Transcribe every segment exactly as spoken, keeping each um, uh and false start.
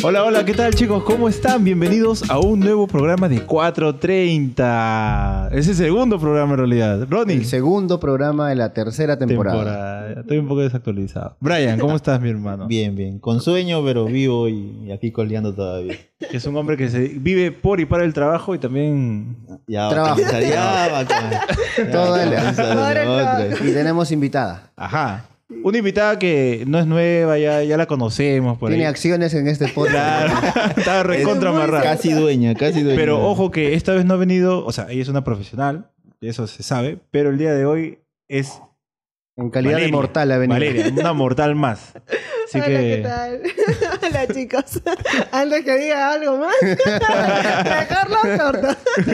Hola, hola, ¿qué tal, chicos? ¿Cómo están? Bienvenidos a un nuevo programa de cuatro treinta. Es el segundo programa en realidad. Ronnie. El segundo programa de la tercera temporada. temporada. Estoy un poco desactualizado. Brian, ¿cómo estás, mi hermano? Bien, bien. Con sueño, pero vivo y, y aquí coleando todavía. Que es un hombre que se vive por y para el trabajo y también... Ya Trabajo. va, ya va, ya, Todo el- ya, Ahora el otra. Y tenemos invitada. Ajá. Una invitada que no es nueva, ya, ya la conocemos por Tiene ahí. acciones en este podcast. Claro, estaba recontra amarrada. Casi dueña, casi dueña. Pero ojo que esta vez no ha venido, o sea, ella es una profesional, eso se sabe, pero el día de hoy es En calidad Valeria, de mortal ha venido. Valeria, una mortal más. Así Hola, que ¿qué tal? Hola, chicos. Antes que diga algo más, mejor lo corto.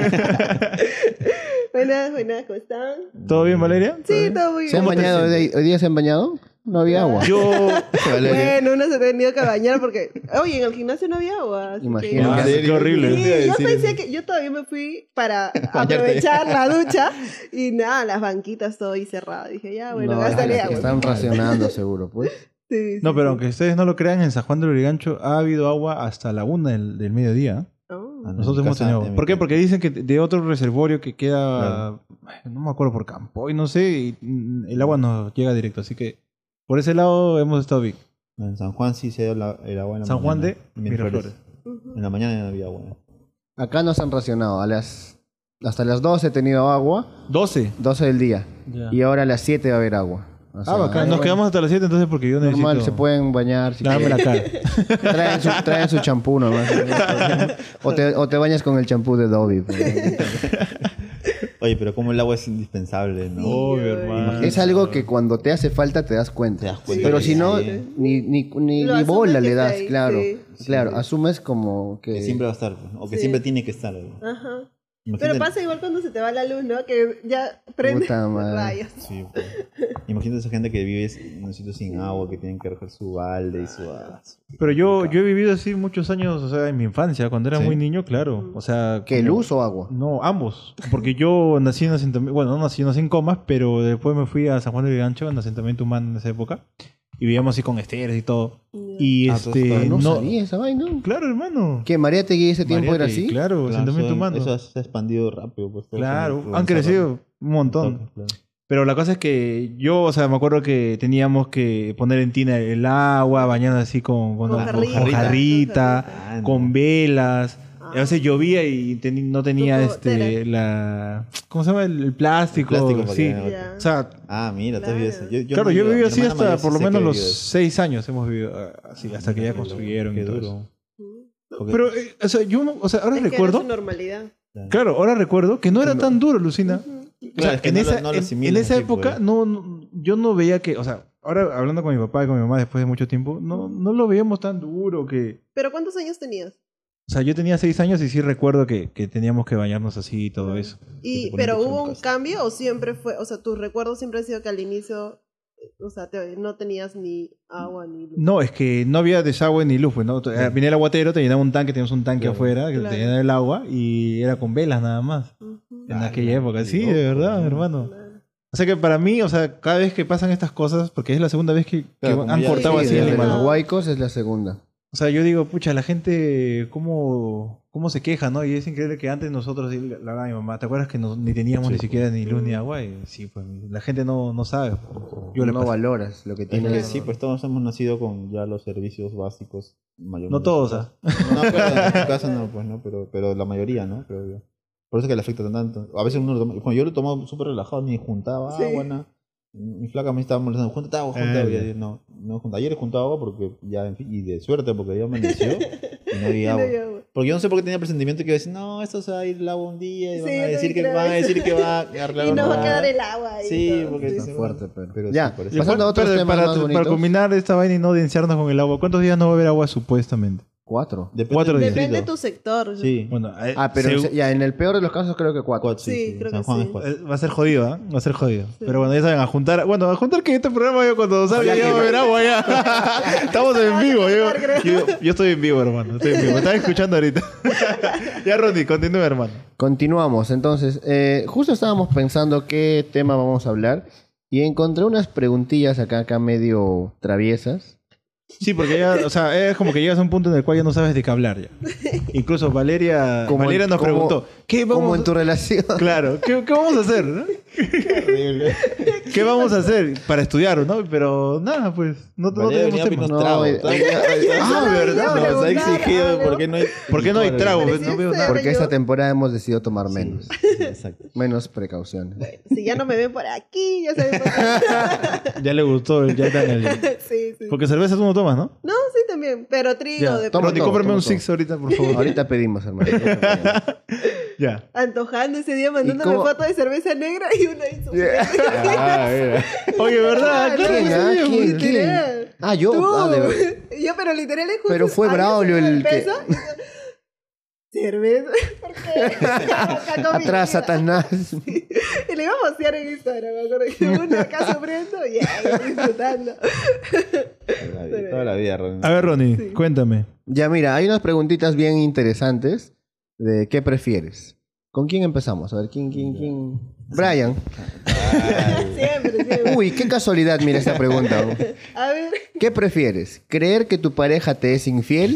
Buenas, buenas, ¿cómo están? ¿todo bien, Valeria? Sí, todo muy ¿Se han bien. bañado hoy, hoy día? ¿Se han bañado? No había agua. Yo Bueno, uno se ha tenido que bañar porque... Oye, en el gimnasio no había agua. así que- Imagino. Ah, qué horrible. Sí, yo pensé que... Yo todavía me fui para aprovechar la ducha y nada, las banquitas todo ahí cerrado. Dije, ya, bueno, No, gastaré es que agua. están racionando seguro, pues. Sí, sí, No, pero sí. aunque ustedes no lo crean, en San Juan del Lurigancho ha habido agua hasta la una del, del mediodía. Oh. Ah, no, Nosotros en hemos casa tenido agua. te ¿Por qué? metí. Porque dicen que de otro reservorio que queda, Claro. no me acuerdo, por Campoy, no sé, y mm, el agua nos llega directo. Así que por ese lado hemos estado bien. En San Juan sí se dio la- el agua en la San Juan mañana. de En Miraflores. Miraflores. Ujú. En la mañana ya no había agua. Acá nos han racionado. A las, hasta las doce he tenido agua. doce. doce del día. Ya. Y ahora a las siete va a haber agua. O sea, Ah, bacán. Nos bueno, quedamos hasta las siete entonces porque yo necesito... normal, se pueden bañar. Si lavarme la quieren. cara. Traen su, traen su champú nomás. O te, o te bañas con el champú de Dobby. pues. Oye, pero como el agua es indispensable, ¿no? Obvio, hermano. Es algo que cuando te hace falta te das cuenta. Te das cuenta Pero que si no, sí. ni, ni, ni, Lo ni asumes bola que le está das, ahí, claro. sí. Claro, Sí. asumes como que... Que siempre va a estar, pues, o que Sí. siempre tiene que estar. ¿no? Ajá. Imagínate- Pero pasa igual cuando se te va la luz, ¿no? Que ya prende Puta madre. rayos. Sí, pues. Imagínate esa gente que vive en un sitio sin agua, que tienen que recoger su balde y su... ah, su- Pero yo, yo he vivido así muchos años, o sea, en mi infancia, cuando era ¿Sí? muy niño, claro. O sea... ¿Que como- luz o agua? No, ambos. Porque yo nací en asentamiento... Bueno, no nací, nací en Comas, pero después me fui a San Juan del Gancho, en asentamiento humano en esa época. Y vivíamos así con esteres y todo. Y Ah, este... entonces, No, no, sabía esa vaina. Claro, hermano. ¿Que María Tegui ese tiempo era Mariategui, así? Claro, Claro, asentamiento eso, humano. eso se ha expandido rápido. Pues, todo Claro, se ha han crecido avanzado. un montón. Toque, claro. Pero la cosa es que yo, o sea, me acuerdo que teníamos que poner en tina el agua, bañando así con, con, Con con jarrita. jarrita, Con Ah, no. con velas. Ah. A veces llovía y teni- no tenía Tu este gotera. la... ¿Cómo se llama? El, el plástico. El plástico para sí. que- Ya. O sea, Ah, mira, tú has Claro. vivido eso. Yo, yo claro, no yo vivo- viví mi así hermana hasta mayor por sí lo sé menos que los vivió eso. seis años hemos vivido ah, así, hasta que ya construyeron Qué y todo eso. duro. Mm. Porque- Pero, eh, o sea, yo, o sea, ahora Es que era recuerdo... su normalidad. Claro, ahora recuerdo que no era tan duro, Lucina. Ujú. O Claro, sea, es que en, no esa, lo- no lo en- asimilas en esa así, época pues. no, no- yo no veía que, o sea, ahora hablando con mi papá y con mi mamá después de mucho tiempo, no, no lo veíamos tan duro que... ¿Pero cuántos años tenías? O sea, yo tenía seis años y sí recuerdo que, que teníamos que bañarnos así y todo eso. Y, te ponen ¿Pero tus hubo un únicas. cambio o siempre fue, o sea, tus recuerdos siempre han sido que al inicio, o sea, te- no tenías ni agua ni luz? No, es que no había desagüe ni luz, pues, ¿no? Eh, Venía el aguatero, te llenaba un tanque, teníamos un tanque Claro. afuera que Claro. te llenaba el agua y era con velas nada más. Ujú. En Ah, aquella no, época, qué sí, loco, de verdad, ¿no? hermano. Claro. O sea que para mí, o sea, cada vez que pasan estas cosas, porque es la segunda vez que, que Claro, como han ya- cortado Sí, así Sí, en desde Lima. los Lima. huaicos es la segunda. O sea, yo digo, pucha, la gente, ¿cómo, cómo se queja, no? Y es increíble que antes nosotros, sí, la, la mi mamá, ¿te acuerdas que no- ni teníamos Sí, ni pues. siquiera ni luz ni agua? Y sí, pues la gente no, no sabe. Yo le no pasé. valoras lo que Es tienes. que sí, pues todos hemos nacido con ya los servicios básicos. mayormente. No todos, ¿ah? No, claro, en tu casa no, pues no, pero, pero la mayoría, ¿no? Creo yo. Por eso que le afecta tanto. A veces uno lo toma, bueno, yo lo tomaba súper relajado, ni juntaba Sí. agua, nada. Mi flaca me estaba molestando, junta agua, junta Ah, agua. Y ya. yo, no, no junta. Ayer he juntado agua porque ya, en fin, y de suerte porque ya amaneció y no había Y no agua. había agua. Porque yo no sé por qué tenía presentimiento que iba a decir, no, esto se va a ir el agua un día y Sí, van a yo decir que también van a creo decir que va a Y arreglar no va a una- quedar el agua ahí. Sí, todo. porque Sí, Está sí. fuerte, pero... Pero sí, ya, por eso. pasando a otros Pero temas para, más tu- bonitos. para culminar esta vaina y no denciarnos con el agua, ¿cuántos días no va a haber agua supuestamente? Cuatro. Depende Cuatro del días. Depende de distrito. tu sector. Sí. Bueno, eh, Ah, pero segu- en- ya en el peor de los casos creo que cuatro. Cuatro, sí, Sí, sí. creo San que Juan sí. es cuatro. eh, va a ser jodido, ¿ah? Va a ser jodido. Sí. Pero bueno, ya saben, a juntar... Bueno, a juntar que este programa yo cuando salga ya va a haber agua ya. Estamos en vivo. Yo, yo, yo estoy en vivo, hermano. Estoy en vivo. Me estás escuchando ahorita. Ya, Ronnie, continúa, hermano. Continuamos, entonces. eh, justo estábamos pensando qué tema vamos a hablar y encontré unas preguntillas acá, acá medio traviesas Sí, porque ya, o sea, es como que llegas a un punto en el cual ya no sabes de qué hablar ya. Incluso Valeria, Como Valeria en- nos como- preguntó, ¿qué vamos Como a en tu relación. Claro, ¿qué, qué vamos a hacer? ¿no? Horrible. ¿Qué vamos a hacer para estudiar, no? Pero nada, pues, no, no Valeria tenemos venía a tema. pedirnos No, tragos. eh, Ah, ¿verdad? Nos ha preguntar exigido algo. por qué no hay... ¿Por qué no hay licor, trago? ¿no? Pues no veo nada. Porque Yo- esta temporada hemos decidido tomar menos. Sí, sí, exacto. Menos precauciones. Si ya no me ven por aquí, ya saben por qué. Ya le gustó el Jack Daniel. Sí, sí. Porque cerveza tú no tomas, ¿no? No, sí, también. Pero trigo Ya, de toma Ronnie, todo, cómprame toma un todo. Six ahorita, por favor. Ahorita pedimos, hermano. ahorita pedimos. Ya. antojando ese día, mandándome cómo? fotos de cerveza negra y una hizo. Ah, mira. Oye, ¿verdad? Claro, Claro, ¿Quién, sí, ah? sí, ¿Quién? sí. Literal. Ah, yo. Tú. Ah, de verdad. Yo, pero literal es justo. Pero fue había Braulio subido el que- peso, y yo, cerveza. ¿Por qué? Acá con mi Atrás, vida. Satanás. Y le iba a postear en Instagram, me acuerdo. Y uno acá sufriendo y ya, yo disfrutando. Toda la vida, toda la vida, Ronnie. A ver, Ronnie, cuéntame. Ya, mira, hay unas preguntitas bien interesantes de qué prefieres. ¿Con quién empezamos? A ver, ¿quién, quién, quién? Brian. Siempre, siempre. Uy, qué casualidad, mira esta pregunta. A ver. ¿Qué prefieres? ¿Creer que tu pareja te es infiel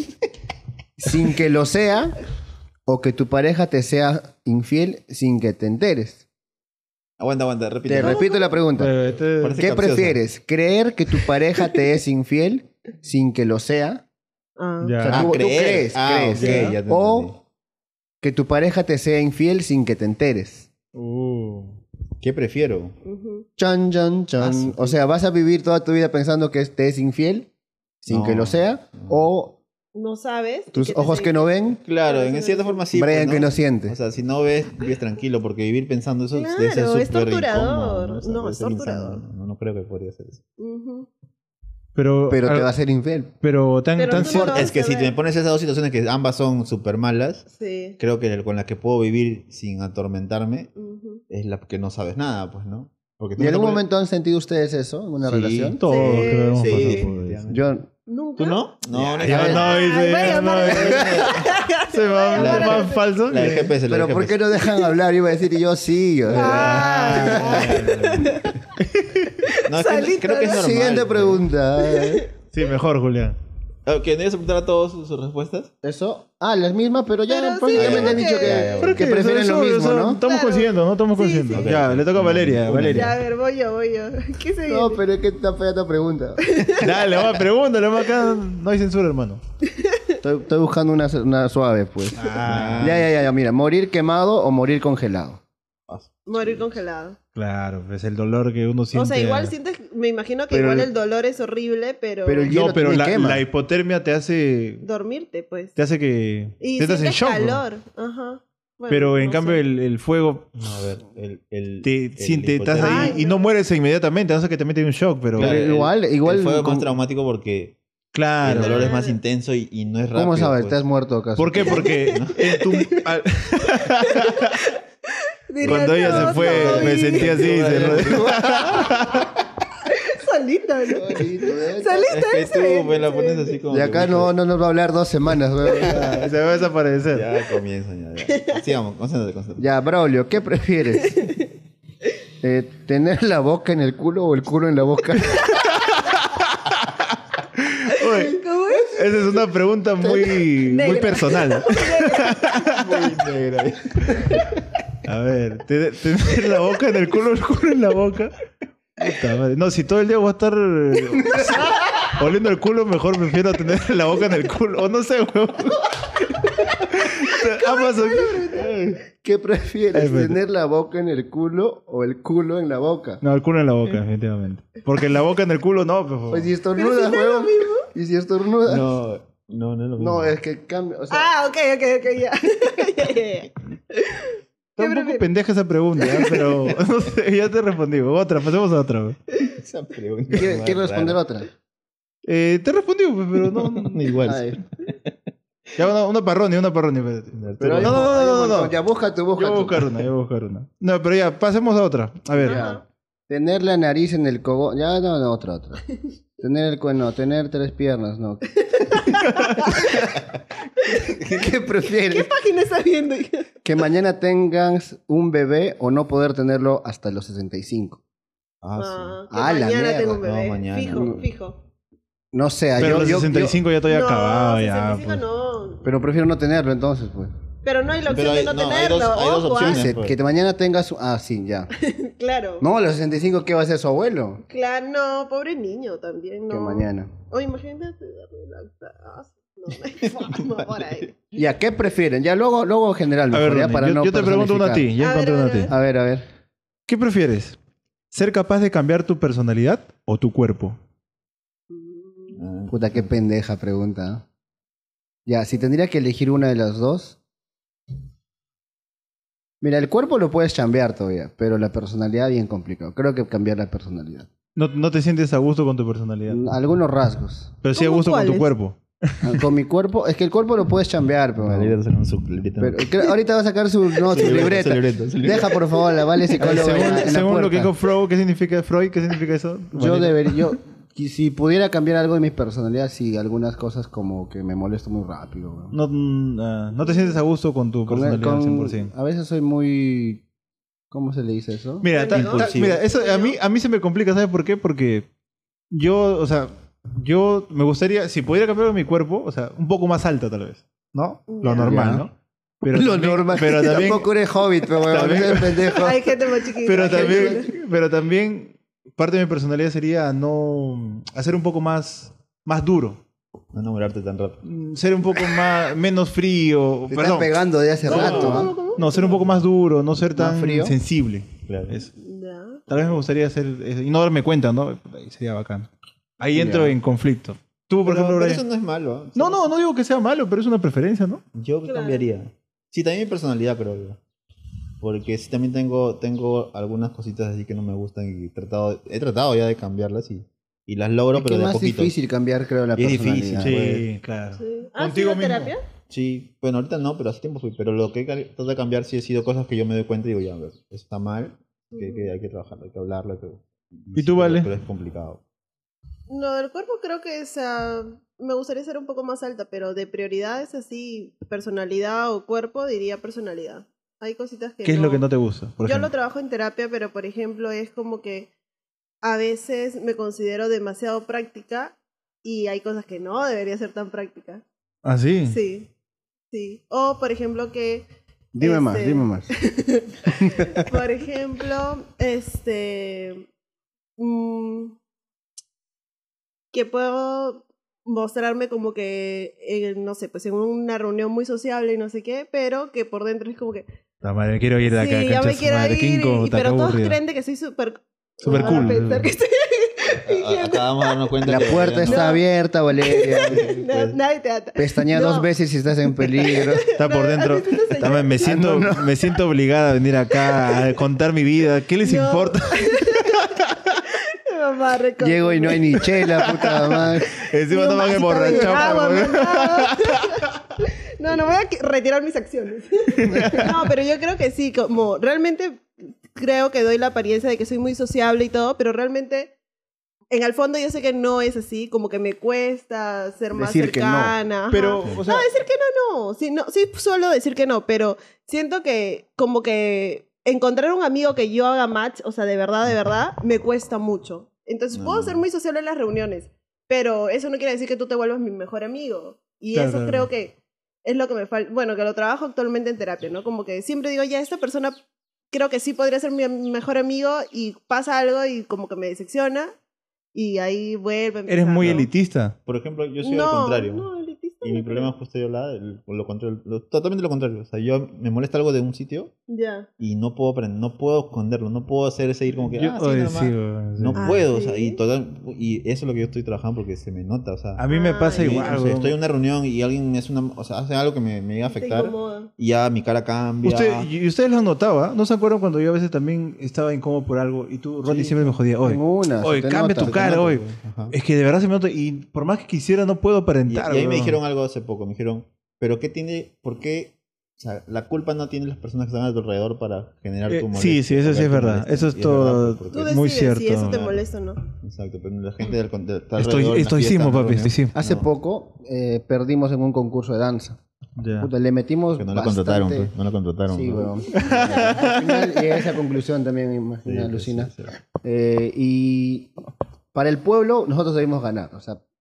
sin que lo sea? ¿O que tu pareja te sea infiel sin que te enteres? Aguanta, aguanta, repite. Te repito la pregunta. Eh, este- Parece ¿Qué capciosa. prefieres? ¿Creer que tu pareja te es infiel sin que lo sea? Ah. Ya. O sea, Ah, tú, tú creer. crees, Ah, crees. ok, ¿ya? ya te entendí. O que tu pareja te sea infiel sin que te enteres. Uh. ¿Qué prefiero? Ujú. Chan, chan, chan. Ah, sí. O sea, vas a vivir toda tu vida pensando que te es infiel sin No, que lo sea. no. O No sabes. y tus que te ojos sea que no ven, Claro, Claro, en eso cierta no- forma sí. Brian pues, que no siente. O sea, si no ves, vives tranquilo, porque vivir pensando eso Claro, debe ser es súper torturador. incómodo, O sea, No, debe es ser insano. torturador. No, no creo que podría ser eso. Ujú. Pero, Pero te al- va a ser infiel. pero tan, Pero tan tú no cierto. lo vas Es que a si ver. me pones esas dos situaciones que ambas son súper malas, Sí. creo que con la que puedo vivir sin atormentarme Ujú. es la que no sabes nada, pues, ¿no? Porque tú ¿Y no en te algún pones- momento han sentido ustedes eso en una Sí. relación? Todos Sí, creo que hemos sí. pasado por eso. Yo, ¿Nunca? ¿Tú no? No, no, Ya, no. no, Ay, dice, vaya, ya, no, madre. se va La- más falso. La del G P S, la del pero ¿por G P S. qué no dejan hablar? Iba a decir yo sí. o sea. Ah, No, es que Salito, creo que es ¿no? normal. Siguiente pues. pregunta. Sí, mejor, Julián. Ok, ¿debes apuntar a todos sus, sus respuestas? Eso. Ah, las mismas, pero ya Pero sí, prácticamente ya, han dicho ya, que, ya, ya, que ya. prefieren Eso, lo eso, mismo, eso, ¿no? Estamos Claro. coincidiendo, ¿no? Estamos Sí, coincidiendo. sí. Ya, le toca a Valeria, Una. Valeria. Ya, a ver, voy yo, voy yo. ¿Qué se No, viene? pero es que está fea esta pregunta. Dale, va, pregúntale, va acá. No hay censura, hermano. Estoy, estoy buscando una, una suave, pues. Ah, Ya, ya, ya, ya, mira. ¿Morir quemado o morir congelado? Morir congelado. Claro, pues el dolor que uno siente. O sea, igual sientes, me imagino que Pero igual el- el dolor es horrible, pero, Pero el hielo No, pero también la, quema. la hipotermia te hace. dormirte, pues. Te hace que. Y te estás en sientes shock. ¿no? calor. Ajá. Bueno, Pero en no cambio, sé. el, el fuego. No, a ver, el... el Te, el siente, estás hipotermia- ahí Ay, y no. no mueres inmediatamente, hace que te mete en un shock, pero. Claro. el- igual- igual El fuego es con- más traumático porque Claro. el dolor es Claro. más intenso y, y no es rápido. ¿Cómo sabes? pues. ¿Estás muerto acaso? ¿Por qué? Porque en tu- al- Diría, cuando ella "No, se fue, no, me y- sentí así. se ro- Solito, ¿no? Es Solito que ese. tú me la pones así como... De acá que, no, no nos va a hablar dos semanas, weón. se va a desaparecer. Ya comienzan, ya, ya. Sigamos, concéntrate, concéntrate. Ya, Braulio, ¿qué prefieres? Eh, ¿Tener la boca en el culo o el culo en la boca? Oye, ¿Cómo es? esa es una pregunta muy, muy Negra. personal. Muy negra. A ver, te- tener la boca en el culo, el culo en la boca. Puta madre. No, si todo el día voy a estar eh, oliendo el culo, mejor prefiero tener la boca en el culo. O no sé, weón. Ambas son- ¿Qué prefieres? Ay, bueno. ¿Tener la boca en el culo o el culo en la boca? No, el culo en la boca, definitivamente. Porque en la boca en el culo no, pues. Pues si Pero estornudas, si no es lo weón. mismo. ¿Y si estornudas? No, no, no es lo mismo. No, es que cambia. O sea, Ah, ok, ok, ok, ya. Ya, ya, ya. Está un ¿Qué poco prefieres? pendeja esa pregunta, ¿eh? Pero no sé, ya te respondí. Otra, pasemos a otra. weón. Esa pregunta ¿Quieres es quieres más responder rara. otra? Eh, te respondí, pues, pero no. no. Igual. Ay, Ya, una, una parroni, una parroni. espérate. pero no, hay no, un- no, hay un no, no, montón. no. Ya, busca tú, busca Yo voy a tú. buscar una, yo voy a buscar una. No, pero ya, pasemos a otra. A ver. Ya. Tener la nariz en el cogo... Ya, no, no, otra, otra. Tener el cuerno, tener tres piernas, no. ¿Qué, qué prefieres? ¿Qué página estás viendo? ¿Que mañana tengas un bebé o no poder tenerlo hasta los sesenta y cinco? Ah, sí. Ah, que Ah, la mañana mierda. tengo un bebé. No, mañana. Fijo, fijo. No sé, Pero yo, los yo- sesenta y cinco ya estoy no, acabado ya. sesenta y cinco Pues. no. yo- pero prefiero no tenerlo entonces, pues. Pero no hay la opción Pero hay- de no, no, hay tenerlo. dos- hay dos ojo, ¿ah? opciones. Se- pues. que mañana tengas... Ah, sí, ya. Claro. No, a los sesenta y cinco, ¿qué va a hacer su abuelo? Claro, no, pobre niño también, no. Que mañana. Oye, imagínate darle lactazo. No, no hay forma por ahí. Ya, ¿qué prefieren? Ya luego, luego general, A mejor, ver, ya Ronnie, para yo, no yo te pregunto una a ti. personificar. Ya A ver, encontré a una a ver, ti. A ver, a ver. ¿Qué prefieres? ¿Ser capaz de cambiar tu personalidad o tu cuerpo? Ah, Puta, qué pendeja pregunta. ¿eh? Ya, si tendría que elegir una de las dos. Mira, el cuerpo lo puedes cambiar todavía, pero la personalidad bien complicado. Creo que cambiar la personalidad. No, no te sientes a gusto con tu personalidad. Algunos rasgos. Pero sí a ¿Cómo gusto con tu cuáles? cuerpo. Ah, Con mi cuerpo, es que el cuerpo lo puedes cambiar, pero, la libreta será un sub- libreta. pero creo- ahorita va a sacar su, no, su Su libreta, libreta. su libreta, su libreta. Deja por favor la vale psicóloga según en la- en la según lo que puerta. dijo Freud, ¿qué significa Freud? ¿Qué significa eso? Yo Manito. debería, yo, y si pudiera cambiar algo de mi personalidad, sí, algunas cosas como que me molesto muy rápido. weón. No, mm, ah, no te sientes a gusto con tu Con- personalidad con- al cien por ciento. a veces soy muy, ¿cómo se le dice eso? Mira, ta- ta- Impulsivo. mira, eso a mí, a mí se me complica, ¿sabes por qué? Porque yo, o sea, yo me gustaría, si pudiera cambiar mi cuerpo, o sea, un poco más alta tal vez, ¿no? Lo Ya. normal, Ya. ¿no? Pero Lo también- normal. Pero también, Tampoco eres hobbit, pero weón, También- eres pendejo. Hay gente más chiquita. pero hay gente también, pero también parte de mi personalidad sería no hacer un poco más, más duro, No enamorarte tan rápido. Mm, ser un poco más menos frío, Te estás perdón, pegando de hace No, rato, ¿ah? ¿Cómo, cómo? no ser un poco más duro, no ser tan frío? sensible. Claro. Eso. Ya. Tal vez me gustaría hacer eso y no darme cuenta, ¿no? Ahí sería bacán. Ahí entro Ya. en conflicto. Tú, por Pero, ejemplo, pero Brian. eso no es malo. ¿eh? No, no, no digo que sea malo, pero es una preferencia, ¿no? Yo Claro. cambiaría. Sí, también mi personalidad, creo yo. Porque sí también tengo, tengo algunas cositas así que no me gustan y he tratado, he tratado ya de cambiarlas y, y las logro, Es que pero es de a más poquito. difícil cambiar, creo, la Es difícil, personalidad. sí. claro. Sí. ¿Has Contigo ido a mismo. terapia? Sí, bueno, ahorita no, pero hace tiempo fui. Pero lo que he ca- tratado de cambiar sí ha sido cosas que yo me doy cuenta y digo, ya, a ver, eso está mal, que, que hay que trabajarlo, hay que hablarlo. hay que- ¿Y tú, sí, Vale? Pero es complicado. No, del cuerpo creo que o sea, me gustaría ser un poco más alta, pero de prioridades así, personalidad o cuerpo, diría personalidad. Hay cositas que ¿Qué es no- lo que no te gusta? Por Yo ejemplo? lo trabajo en terapia, pero por ejemplo es como que a veces me considero demasiado práctica y hay cosas que no debería ser tan práctica. ¿Ah, sí? Sí, sí. O por ejemplo que... Dime más, este, dime más. Por ejemplo, este... mm, que puedo mostrarme como que, eh, no sé, pues en una reunión muy sociable y no sé qué, pero que por dentro es como que... La madre, quiero ir de acá, sí, ya concha me su quiero madre, qué ir, y- incómodo, pero qué todos aburrido. creen de que soy súper... Súper van a cool. pensar que estoy A- a- Acá vamos a darnos cuenta La que puerta ya no- está abierta, Valeria. Na- nadie te ata. Pestañea No. dos veces si estás en peligro. Está por No, dentro. ¿has visto esa Está- me, me siento, me siento obligada a venir acá a contar mi vida. ¿Qué les No. importa? Mamá, recontra. Llego y no hay ni chela, puta madre. Encima Ni no un van a vasito de emborrachar. agua, pues, mamá. No, no voy a que- retirar mis acciones. No, pero yo creo que sí, como realmente creo que doy la apariencia de que soy muy sociable y todo, pero realmente en el fondo yo sé que no es así, como que me cuesta ser más Decir que no. cercana. ajá. Pero, o sea, no, decir que no, no. Sí, no. sí suelo decir que no, pero siento que como que encontrar un amigo que yo haga match, o sea, de verdad, de verdad, me cuesta mucho. Entonces, puedo No. ser muy sociable en las reuniones, pero eso no quiere decir que tú te vuelvas mi mejor amigo. Y Claro, eso claro. creo que es lo que me falta. Bueno, que lo trabajo actualmente en terapia, ¿no? Como que siempre digo, ya, esta persona creo que sí podría ser mi am- mejor amigo y pasa algo y como que me decepciona y ahí vuelve a eres empezar, muy ¿no? elitista. Por ejemplo, yo soy no, al contrario. No, elitista Y no mi creo. problema es justo yo la, el- lo contrario, lo- totalmente lo contrario. O sea, yo me molesta algo de un sitio Ya. y no puedo aprender, no puedo esconderlo, no puedo hacer ese ir como que Yo- ah, sí, oye, normal. sí, güey, sí. No Ah, puedo, o ¿sí? sea, y total y eso es lo que yo estoy trabajando porque se me nota, o sea, A mí me Ah, pasa ya. y, igual. no sé, güey. estoy en una reunión y alguien es una, o sea, hace algo que me, me llega a Te afectar incomoda. y ya mi cara cambia. Usted, y ustedes lo han notado, ¿ah? ¿No se acuerdan cuando yo a veces también estaba incómodo por algo y tú, Ronnie, Sí. siempre me jodía, oye, Tengo una, se oye, te cambia nota. tu cara, Te oye. noto, ajá. Es que de verdad se me nota y por más que quisiera no puedo Y, aparentar. y ahí me weón. dijeron algo hace poco, me dijeron, pero ¿qué tiene, por qué, o sea, la culpa no tienen las personas que están a tu alrededor para generar Eh, tu sí, molestia? sí, eso sí para es tu verdad. molestia? Eso es Y todo- verdad, porque- Tú decides Muy si cierto. eso te Claro. molesta o no. Exacto, pero la gente del, del, está Estoy, alrededor en la estoicismo, fiesta, en la papi, reunión, estoicismo. Hace no, poco eh, perdimos en un concurso de danza. Ya. Puta, le metimos Que no la bastante... contrataron, pues, no la contrataron. Sí, ¿no? weón. Al final llegué a esa conclusión también, me Sí, imagino, sí, alucina. sí, sí. Eh, y para el pueblo nosotros debimos ganar. O sea,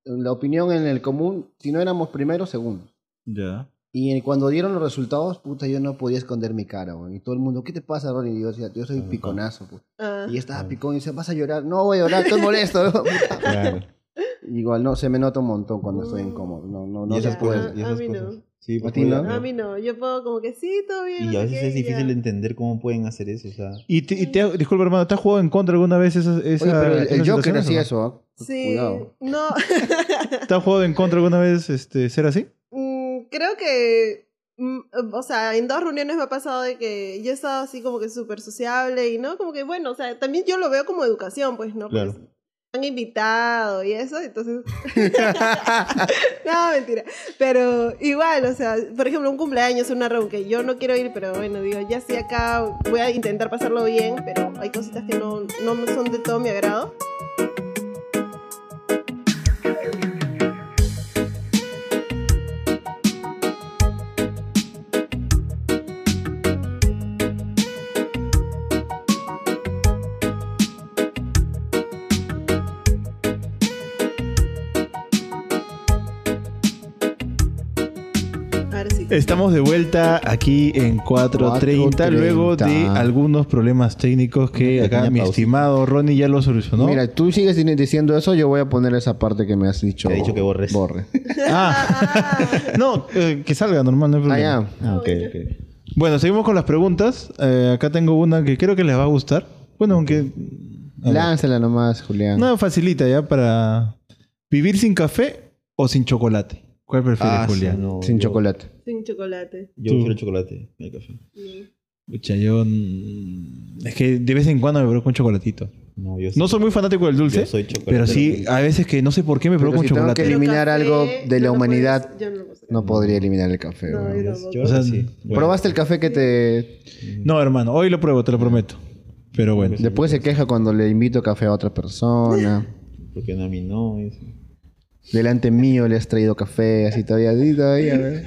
la opinión en el común, si no éramos primeros, segundos. Ya. Y cuando dieron los resultados, puta, yo no podía esconder mi cara, güey. Y todo el mundo, ¿qué te pasa, Ronnie? Y yo decía, yo soy piconazo, pues. Ah. Y estaba picón y dice, ¿vas a llorar? No voy a llorar, estoy molesto. ¿no? Puta. Claro. Igual, no, se me nota un montón cuando estoy incómodo. No, no, no y se esas puede. cosas. Y A esas mí no. cosas. Sí, ¿A ti no? A mí no, yo puedo como que sí, todo bien. Y no a sé veces qué, es difícil ya. entender cómo pueden hacer eso. O sea, Y, te, y te, disculpa, hermano, ¿te has jugado en contra alguna vez esa, esa, Oye, pero el, el esas Joker situaciones, hacía o eso, ¿ah? Sí, Cuidado. no. no? ¿Te has jugado en contra alguna vez este, ser así? Mm, creo que, mm, o sea, en dos reuniones me ha pasado de que yo he estado así como que súper sociable y no, como que bueno, o sea, también yo lo veo como educación, pues, ¿no? Claro. Porque han invitado y eso, entonces... No, mentira. Pero igual, o sea, por ejemplo, un cumpleaños, una reunión que yo no quiero ir, pero bueno, digo, ya estoy acá, voy a intentar pasarlo bien, pero hay cositas que no, no me son de todo mi agrado. Ahora sí. Estamos de vuelta aquí en cuatro treinta, luego de algunos problemas técnicos que Una acá pequeña mi pausa. estimado Ronnie ya lo solucionó. Mira, tú sigues diciendo eso, yo voy a poner esa parte que me has dicho. Te he dicho que borres. Borre. Ah, no, eh, que salga normal, no hay Ah, problema. ya. Ah, ok, ok. Bueno, seguimos con las preguntas. Eh, acá tengo una que creo que les va a gustar. Bueno, aunque... a ver. Lánzala nomás, Julián. No, facilita ya para... ¿Vivir sin café o sin chocolate? ¿Cuál prefieres, Ah, Julián? sí, no, Sin yo- chocolate. Sin chocolate. Yo Tú. prefiero chocolate al café. Sí. Pucha, yo... mm, Es que de vez en cuando me provoca un chocolatito. No, yo No soy muy fanático del dulce, Yo soy chocolate. pero sí, a veces que no sé por qué me Pero provoca si un tengo chocolate. que eliminar Pero algo café, de la no lo humanidad, puedes- yo no lo puedo hacer. No podría eliminar el café. No, weón. yo Yo, tampoco. yo O sea, sí. Bueno, ¿Probaste el café que te... No, hermano, hoy lo pruebo, te lo prometo. Pero bueno. Después se queja cuando le invito café a otra persona. porque no a mí no. eso. Delante mío le has traído café, así todavía, así todavía. ¿verdad?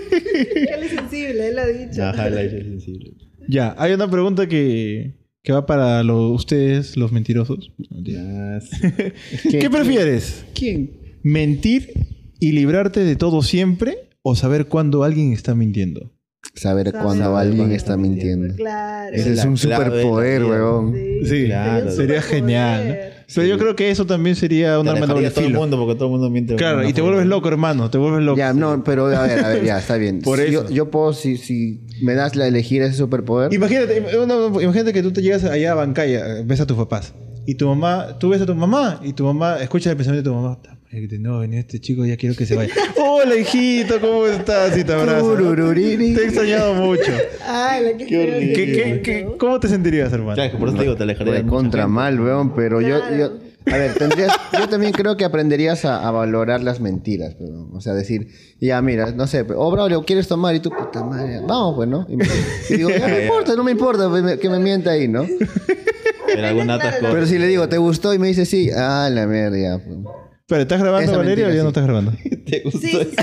Él es sensible, él lo ha dicho. Ajá, el aire es sensible. Ya, hay una pregunta que, que va para lo- ustedes, los mentirosos. Ya, sí. ¿Qué, prefieres? ¿Quién? ¿Mentir y librarte de todo siempre o saber cuándo alguien está mintiendo? Saber Saber cuando cuándo alguien está está mintiendo. Claro. Ese Es es la un clave de la superpoder, vida. weón. Sí, claro. un Sería superpoder. genial, ¿no? Pero yo creo que eso también sería un Te arma de alejaría doble a todo el filo. mundo porque todo el mundo miente. Claro, Una y te forma. vuelves loco, hermano. Te vuelves loco. Ya, no, pero a ver, a ver, ya, está bien. Por Si eso. Yo, yo puedo, si, si me das la elegir ese superpoder. Imagínate, no, no, imagínate que tú te llegas allá a Bancaya, ves a tus papás. Y tu mamá, tú ves a tu mamá y tu mamá escucha el pensamiento de tu mamá. "Ta madre, que No, venía este chico, ya quiero que se vaya. Hola, hijito, ¿cómo estás? Y te abrazo. Turururiri. Te he extrañado mucho. Ay, la que Qué horrible. ¿Qué, qué, qué, ¿Cómo te sentirías, hermano? Claro, que por eso te digo, te alejaría de De mucha contra gente. mal, weón, pero yo, Claro. yo... A ver, tendrías... Yo también creo que aprenderías a, a valorar las mentiras, pero... O sea, decir... Ya, mira, no sé, oh, Braulio, ¿quieres tomar? Y tú, puta madre, vamos, pues, ¿no? Y, me- y digo, ya, no me importa, no me importa pues, me- que me mienta ahí, ¿no? Pero alguna otra cosa. Pero si le digo, ¿te gustó? Y me dice, sí. Ah, la mierda, ya, pues. ¿Pero estás grabando, Esa Valeria, mentira, o ya sí. no estás grabando? ¿Te gustó Sí, eso?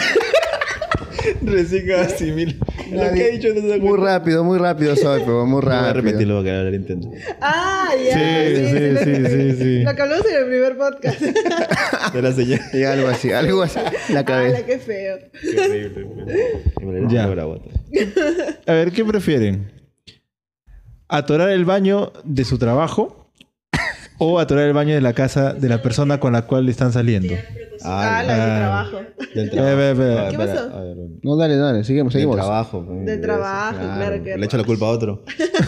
Recién asimila. Lo que Nadie- ha dicho no se da Muy cuenta. rápido, muy rápido soy, pero muy Voy a rápido. repetirlo porque ahora lo intento. Ah, ya. Sí, sí, lo- sí, sí, sí. Lo que hablamos en el primer podcast. De la señal. Y algo así, algo así. La Ala, cabeza. qué feo. Qué horrible. Y Valeria Ya. está brava, otra. A ver, ¿qué prefieren? ¿Atorar el baño de su trabajo o atorar el baño de la casa de la persona con la cual están saliendo? Ah, la del Ah. trabajo. Del Ve, ve, ve. trabajo. ¿Qué Espera, pasó? a ver, No, dale, dale, seguimos, Del seguimos. trabajo. pues, Del de trabajo, eso, claro que- Le echo la culpa a otro.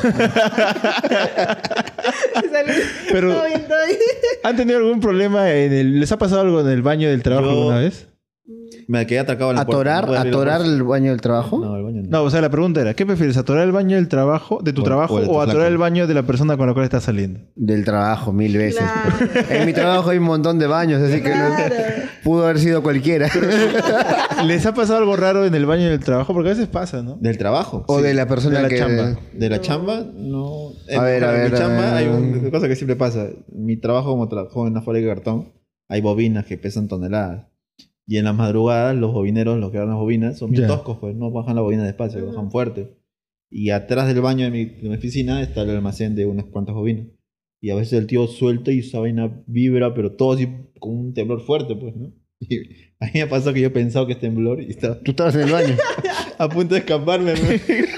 Sale- Pero- Todo bien, todo bien. ¿Han tenido algún problema en el... ¿Les ha pasado algo en el baño del trabajo Yo- alguna vez? Me quedé atracado en la puerta. ¿Atorar, no pude abrir la atorar puerta. el baño del trabajo? No, el baño no. No, o sea, la pregunta era, ¿qué prefieres? ¿Atorar el baño del trabajo, de tu O- trabajo o de tu o atorar flaca. el baño de la persona con la cual estás saliendo? Del trabajo, mil veces. Claro. En mi trabajo hay un montón de baños, así que no- Claro. pudo haber sido cualquiera. ¿Les ha pasado algo raro en el baño del trabajo? Porque a veces pasa, ¿no? Del trabajo. O Sí. de la persona de la que... chamba. De la chamba, no. A ver, a en ver, mi a chamba ver. hay una cosa que siempre pasa. Mi trabajo como trabajo en una fábrica de cartón, hay bobinas que pesan toneladas. Y en las madrugadas, los bobineros, los que dan las bobinas, son muy Ya. toscos, pues no bajan la bobina despacio, Ujú. bajan fuerte. Y atrás del baño de mi, de mi oficina está el almacén de unas cuantas bobinas. Y a veces el tío suelta y esa vaina vibra, pero todo así con un temblor fuerte, pues, ¿no? Y a mí me pasó que yo pensaba que es temblor y estaba Tú estabas en el baño. a punto de escaparme. ¿No?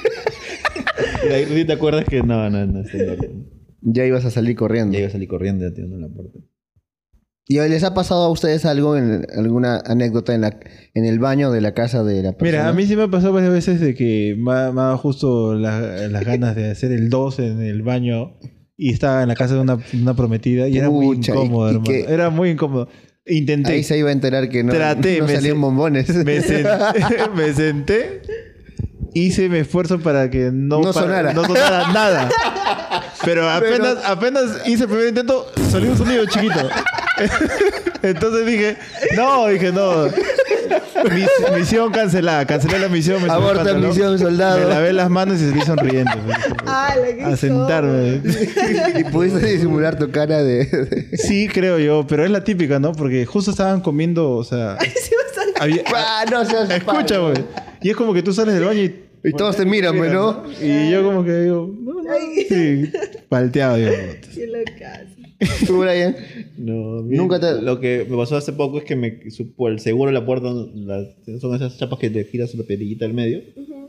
Y ahí ¿sí te acuerdas que no, no, no es temblor? Ya ibas a salir corriendo. Ya iba a salir corriendo y tirando la puerta. ¿Y les ha pasado a ustedes algo, en, alguna anécdota en, la, en el baño de la casa de la persona? Mira, a mí sí me ha pasado varias veces de que me ha, me ha dado justo la- las ganas de hacer el dos en el baño y estaba en la casa de una, una prometida y era muy Pucha, y- incómodo, y hermano. que- Era muy incómodo. Intenté. Ahí se iba a enterar que no, Traté, no me salían se- bombones. Me senté, me senté, hice mi esfuerzo para que no, No para- sonara. no sonara nada. Pero apenas, apenas hice el primer intento, salió un sonido chiquito. Entonces dije, no, dije, no. Mis- misión cancelada, cancelé la misión. Me subí el Aborta pantalón, misión, soldado. Me lavé las manos y salí sonriendo. Ah, la que A sentarme. Y pudiste disimular tu cara de... de- Sí, creo yo, pero es la típica, ¿no? Porque justo estaban comiendo, o sea... Sí, bastante. había- Ah, no seas escucha, padre. güey. Y es como que tú sales del baño y... Y todos te miran, pues, ¿no? Y yo como que digo... No, no. Ay. Sí, palteado, digo. Qué loca. Tú, Brian. No, a mí Nunca te- Lo que me pasó hace poco es que me supo el seguro de la puerta, las- son esas chapas que te giras la perillita del medio.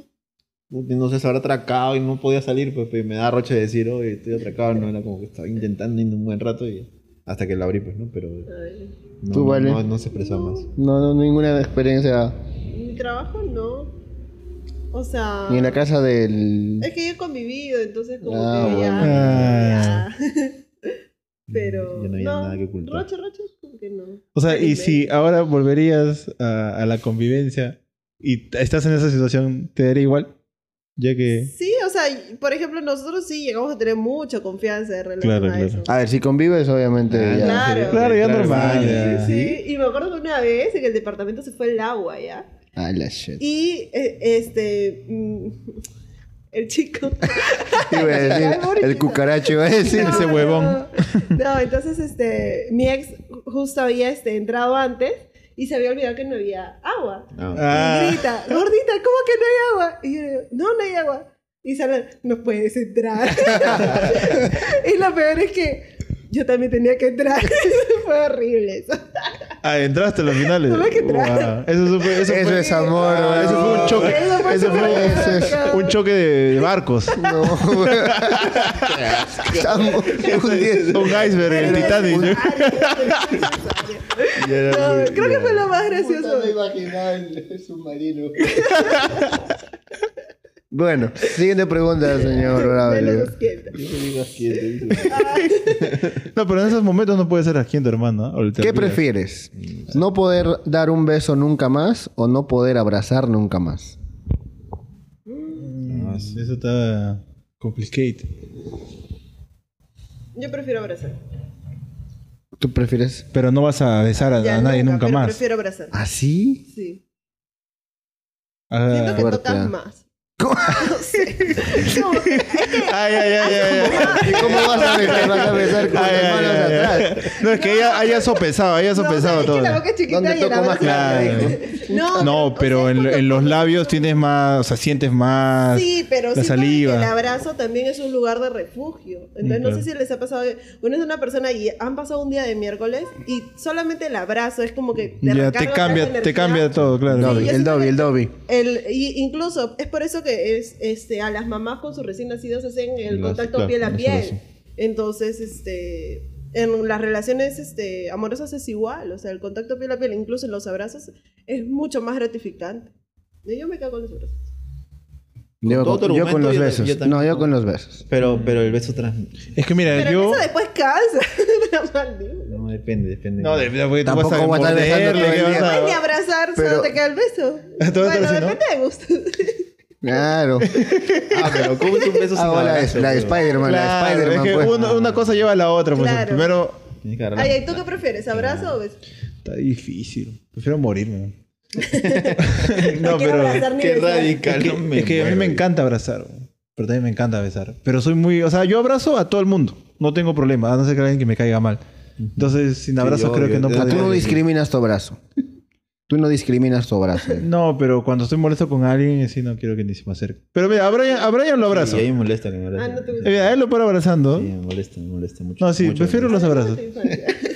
No sé, se habrá atracado y no podía salir, pues, pues, me da roche de decir, oye, estoy atracado, no era como que estaba intentando ir un buen rato y hasta que la abrí, pues, ¿no? Pero no, Tú, vale. no, no se expresó más. No, no, ninguna experiencia. Mi trabajo no. O sea. Ni en la casa del... Es que yo he convivido, entonces como Ah, que bueno. ya. ya. Pero. Ya no había nada que ocultar. Roche, roche, como que no. O sea, y Anime. si ahora volverías a, a la convivencia y t- estás en esa situación, ¿te daría igual? Ya que... Sí, o sea, por ejemplo, nosotros sí llegamos a tener mucha confianza en relación Claro, a claro. eso. A ver, si convives, obviamente Ah, ya... Claro. Claro, ya Claro, normal. sí, ya. Sí, y me acuerdo que una vez en el departamento se fue el agua, ¿ya? Ah, la shit. Y eh, este. mm, el chico. Iba a decir, Ay, pobrecito. el cucaracho iba a decir. Ese huevón. No, no, entonces este. Mi ex justo había este, entrado antes y se había olvidado que no había agua. Ah. Ah. Y grita, gordita, ¿cómo que no hay agua? Y yo digo, no, no hay agua. Y sale, no puedes entrar. Y lo peor es que yo también tenía que entrar. Fue horrible eso. Ah, entraste a los finales. Tuve que entrar. Wow. Eso, fue, eso, Eso fue- es amor, Ah, güey. eso fue un choque. Eso fue Eso fue Eso es- un choque de, de barcos. No, güey. Estamos- un día- Un iceberg en el Titanic. No, creo que fue lo más gracioso. me imaginaba el submarino. Bueno, siguiente pregunta, señor Menos Braulio. asquiento. No, pero en esos momentos no puede ser asquiento, hermano. ¿No? O te ¿Qué olvidas. prefieres? ¿No poder dar un beso nunca más o no poder abrazar nunca más? No, eso está complicated. Yo prefiero abrazar. ¿Tú prefieres Pero no vas a besar a, Ya, a nadie nunca, pero más. prefiero abrazar. así? Sí. Ah, Siento que fuerte, tocas ah. más. No sé. No, es que Ay, ay, ay, ay, ay. ¿Y cómo vas a besar? ¿Vas a besar con Ay, las ay, manos ay, ay. atrás? No, es que ella haya sopesado, haya no, sopesado es todo. que la boca es chiquita ¿Dónde y el toco más? abrazo es grande. Claro. No, No, pero o sea, en, cuando en los tomas- labios tienes más, o sea, sientes más Sí, pero la siento saliva. que el abrazo también es un lugar de refugio. Entonces, Mm, no claro. sé si les ha pasado. Uno es una persona y han pasado un día de miércoles y solamente el abrazo es como que. Te Ya te recarga cambia, otra te energía. cambia todo, claro. No, Dobby, yo el siento Dobby, que- el Dobby. El, y incluso es por eso que es este a las mamás con sus recién nacidos hacen el Las- contacto claro, piel a eso piel. lo hacen. Entonces, este en las relaciones este amorosas es igual, o sea, el contacto piel a piel, incluso en los abrazos, es mucho más gratificante. Y yo me quedo con los abrazos. Yo, todo tu con- yo con argumento, los yo- besos. yo también- no, yo con los besos. Pero, pero el beso transmite. Es que mira, Pero yo... eso después cansa. Maldito. No, depende, depende. No, de, de, porque tú Tampoco vas a voy a estar besando morderle, todo el ¿qué vas día. a- No hay ni abrazar, Pero- solo te queda el beso. Te vas a Bueno, hacer así, ¿no? depende de gusto. Claro. Ah, pero ¿cómo es un beso sin Ah, la, abrazo, la de pero? Spider-Man, la de Claro, Spider-Man, es que pues. uno- una cosa lleva a la otra. Pues, Claro. Primero, Tienes que agarrar. Ay, ¿tú qué prefieres, abrazo o beso? está difícil. Prefiero morirme. no, No quiero pero... abrazar ni Qué besar. radical. Es que, no me es que a mí muero. me encanta abrazar, güey. Pero también me encanta besar. Pero soy muy... O sea, yo abrazo a todo el mundo. No tengo problema. A no ser que alguien que me caiga mal. Entonces, sin abrazos yo- creo yo- que no yo- Ah, tú podría. no discriminas tu brazo. Tú no discriminas tu brazo. No, pero cuando estoy molesto con alguien, sí no quiero que ni se me acerque. Pero mira, a Brian, a Brian lo abrazo. Sí, a mí me molesta que me Ah, abracen. no te Eh, gusta. mira, a él lo paro abrazando. Sí, me molesta, me molesta mucho. No, sí, mucho. prefiero los abrazos. Tu infancia.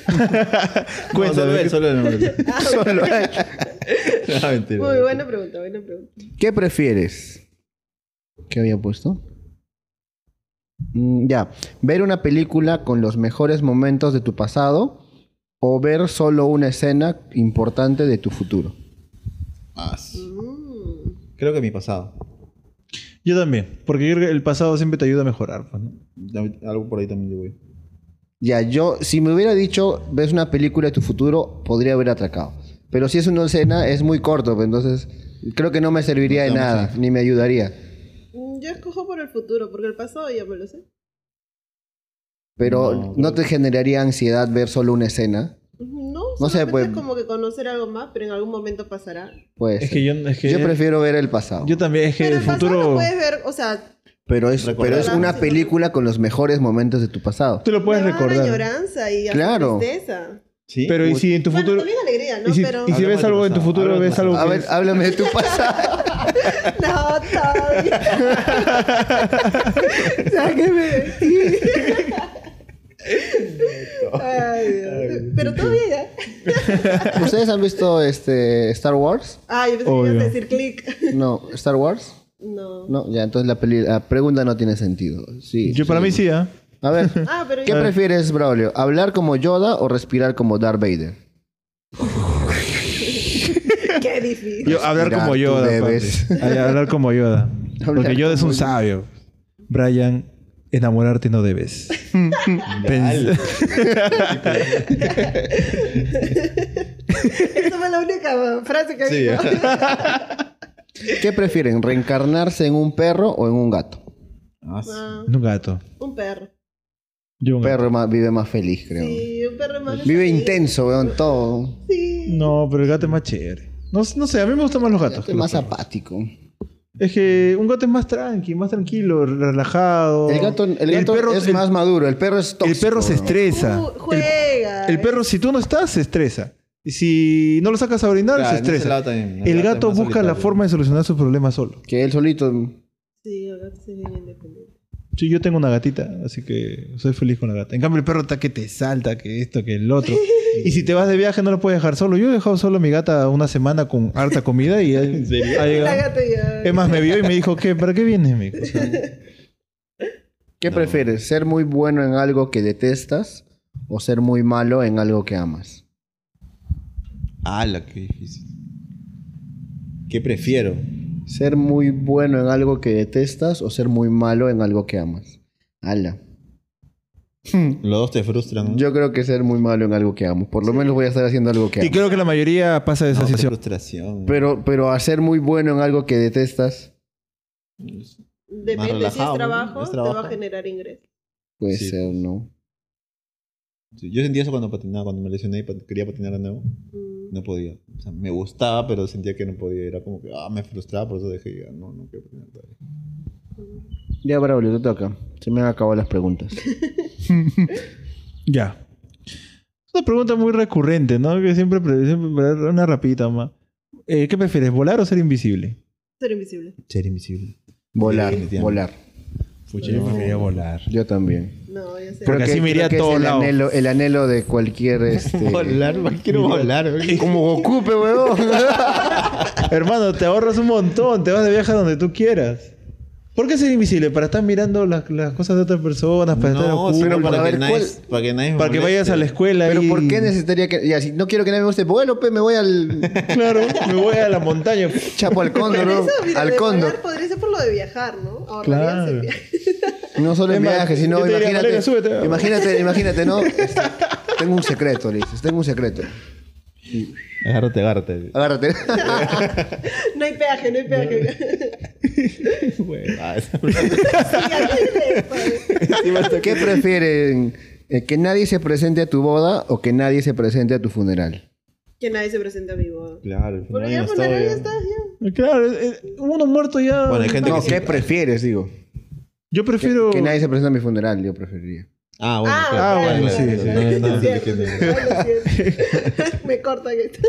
No, solo él, solo él. Solo él. No, mentira. Muy buena pregunta, buena pregunta. ¿Qué prefieres? ¿Qué había puesto? Mm, ya. ¿Ver una película con los mejores momentos de tu pasado o ver solo una escena importante de tu futuro? Ah, sí. Mm. Creo que mi pasado. Yo también, porque yo creo que el pasado siempre te ayuda a mejorar. Pues, ¿no? Algo por ahí también yo voy. Ya, yo, si me hubiera dicho, ves una película de tu futuro, podría haber atracado. Pero si es una escena, es muy corto, pues, entonces creo que no me serviría de No te nada, vamos a- ni me ayudaría. Mm, Yo escojo por el futuro, porque el pasado ya me lo sé. Pero No, no, creo te generaría ansiedad ver solo una escena. No, No no sé, sé, pues- es como que conocer algo más, pero en algún momento pasará. Pues Es que yo, es que yo prefiero ver el pasado. yo también, es que Pero el el pasado futuro lo puedes ver, o sea, Pero es, Recordar. pero es una película con los mejores momentos de tu pasado. tú lo puedes me va a dar recordar. añoranza y hasta Claro. tristeza. ¿Sí? Pero y si en tu Bueno, futuro también alegría, ¿no? y si, Pero... y si Hablemos ves de tu algo en tu pasado, futuro, hablemos de ves tu algo A que ver, es- háblame de tu pasado. No, todavía. Sáqueme de aquí. Ay, Dios. Pero todavía ya. ¿Ustedes han visto este Star Wars? Ah, yo pensé que Obvio. ibas a decir click. No, Star Wars. No. No, ya, entonces la, peli- la pregunta no tiene sentido. Sí. Yo para mí sí, ¿ah? A ver, Ah, pero ¿qué yo... prefieres, Braulio? ¿Hablar como Yoda o respirar como Darth Vader? Qué difícil. Yo, hablar Respirar, como tú Yoda, debes. papi. Ay, hablar como Yoda. Porque Hablar Yoda es un como- sabio. Brian, enamorarte no debes. Pens- Esa fue la única frase que Sí, dijo. ¿Qué prefieren? ¿Reencarnarse en un perro o en un gato? Ah, sí. Ah, un gato. un perro. Yo Un un gato. perro más- vive más feliz, creo. Sí, un perro más. Vive feliz. intenso, weón, todo. Sí. No, pero el gato es más chévere. No, no sé, a mí me gustan más los gatos. que Es los más perros. apático. Es que un gato es más tranqui, más tranquilo, relajado. El gato, el gato perro- es el- más maduro, el perro es tóxico. El perro se weón. estresa. Uh, juega. El, el perro, si tú no estás, se estresa. Y si no lo sacas a orinar, Claro, se en ese estresa. lado también. El gato gato es más busca la solitario. forma de solucionar sus problemas solo. Que él solito. Sí, el gato se viene independiente. Sí, yo tengo una gatita, así que soy feliz con la gata. En cambio, el perro está que te salta, que esto, que el otro. Y si te vas de viaje, no lo puedes dejar solo. Yo he dejado solo a mi gata una semana con harta comida y ¿En serio? ha llegado. La gata ya. Es más, me vio y me dijo, ¿qué? ¿Para qué vienes, mijo? O sea, ¿Qué prefieres? ¿Ser muy bueno en algo que detestas o ser muy malo en algo que amas? ¡Hala, qué difícil! ¿Qué prefiero? ¿Ser muy bueno en algo que detestas o ser muy malo en algo que amas? Ala. Los dos te frustran, ¿no? Yo creo que ser muy malo en algo que amo. Por lo menos voy a estar haciendo algo que y amo. creo que la mayoría pasa de esa No, qué situación. frustración. Pero, pero a ser muy bueno en algo que detestas, Depende, Más si relajado, es ¿no? trabajo, Es te va trabajo. a generar ingresos. puede Sí, ser, pues. ¿no? Sí, yo sentía eso cuando patinaba, cuando me lesioné y pat- quería patinar de nuevo. Mm. No podía. O sea, me gustaba, pero sentía que no podía. Era como que, ah, me frustraba, por eso dejé. Ya, no, no quiero patinar todavía. Ya, Braulio, te toca. Se me han acabado las preguntas. Ya. Es una pregunta muy recurrente, ¿no? Que siempre, pre- siempre una rapidita más. Eh, ¿Qué prefieres, volar o ser invisible? Ser invisible. Ser invisible. Volar, Sí. volar. Fucha, Yo preferiría volar. Yo también. No, ya sé. Porque Creo así me iría a creo que todos es el lados. anhelo, el anhelo de cualquier... Este... Volar, quiero volar. güey. Como Goku, pe, huevón. Hermano, te ahorras un montón, te vas de viaje a donde tú quieras. ¿Por qué ser invisible? Para estar mirando las, las cosas de otras personas, para estar No, oculto, sino pero para, a que ver, nadie, ¿cuál? para que nadie me para que moleste. vayas a la escuela. Pero y- ¿por qué necesitaría que...? Ya, si no quiero que nadie me guste, vuelo, pe, me voy al... Claro, me voy a la montaña. Chapo al cóndor, Por ¿no? eso, mira, Al de cóndor. volar podría ser por lo de viajar, ¿no? Ahorrarías Claro. el viaje. No solo en Es más, viajes, sino yo te diría, imagínate, Valeria, súbete. imagínate, imagínate, ¿no? Este, tengo un secreto, le dices, tengo un secreto. Agárrate, agárrate. Agárrate. No hay peaje, no hay peaje. Ah, esa- Sí, aquí le- ¿Qué prefieren? Eh, ¿Que nadie se presente a tu boda o que nadie se presente a tu funeral? Que nadie se presente a mi boda. Claro, el Porque funeral ya no funeral ya está, está, ya. ya. Claro, eh, uno muerto ya. Bueno, hay gente No, que ¿qué sí. prefieres, digo? Yo Que, prefiero. que nadie se presente a mi funeral, yo preferiría. Ah, bueno. Ah, claro, Ah, bueno, claro, sí, claro, sí. no, no, no, Cierto, no, no. ay, lo siento. Me cortan esto.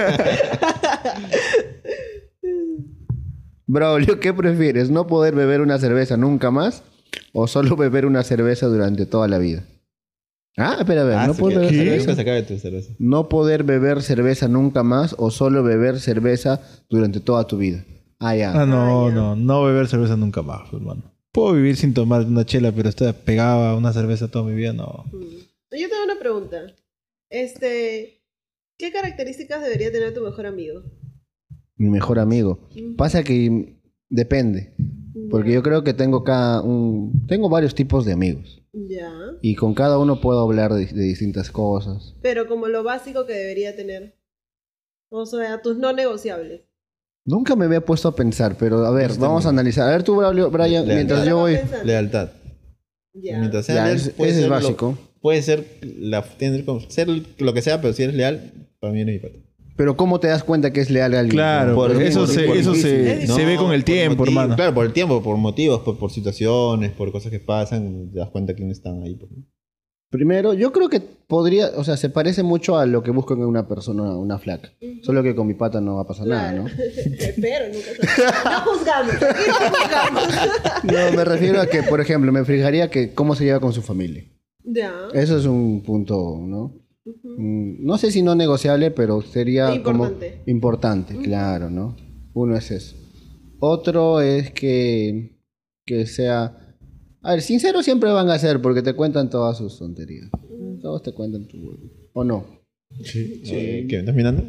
Braulio, ¿qué prefieres? ¿No poder beber una cerveza nunca más o solo beber una cerveza durante toda la vida? Ah, espera, a ver. Ah, no, se poder queda- beber se cerveza. se acaba tu cerveza. No poder beber cerveza nunca más o solo beber cerveza durante toda tu vida. Ah, ya. Ah, no, Ah, ya. no. No beber cerveza nunca más, hermano. Puedo vivir sin tomar una chela, pero estar pegado a una cerveza toda mi vida, no. Mm. Yo tengo una pregunta. Este, ¿qué características debería tener tu mejor amigo? Mi mejor amigo. Pasa que depende. Porque yo creo que tengo cada un... Tengo varios tipos de amigos. Ya. Y con cada uno puedo hablar de, de distintas cosas. Pero como lo básico que debería tener. O sea, tus no negociables. Nunca me había puesto a pensar, pero a ver, Yo vamos a también. analizar. A ver tú, Braulio- Brian, Le- mientras Ahora yo va voy... pensando. Lealtad. Ya. Mientras sea Ya, leal, ese- puede ese es ser lo- básico. puede ser, la, tiene como- ser lo que sea, pero si eres leal, para mí no es mi pata. Pero ¿cómo te das cuenta que es leal a alguien? Claro, Por pues, el eso, mismo se, tipo de eso se, difícil. se ve con el por tiempo, motivos- hermano. Claro, por el tiempo, por motivos, por, por situaciones, por cosas que pasan, te das cuenta quiénes están ahí. pues, ¿no? Primero, yo creo que podría... O sea, se parece mucho a lo que busco en una persona, una flaca. Solo que con mi pata no va a pasar nada, ¿no? Espero, nunca sabes. No juzgamos, aquí no juzgamos. No, me refiero a que, por ejemplo, me fijaría que cómo se lleva con su familia. Ya. Eso es un punto, ¿no? Mm, No sé si no negociable, pero sería Importante. como importante, claro, ¿no? Uno es eso. Otro es que, que sea... A ver, sincero siempre van a ser porque te cuentan todas sus tonterías. Todos te cuentan tu huevo. ¿O no? Eh, ¿Qué? ¿Me estás mirando?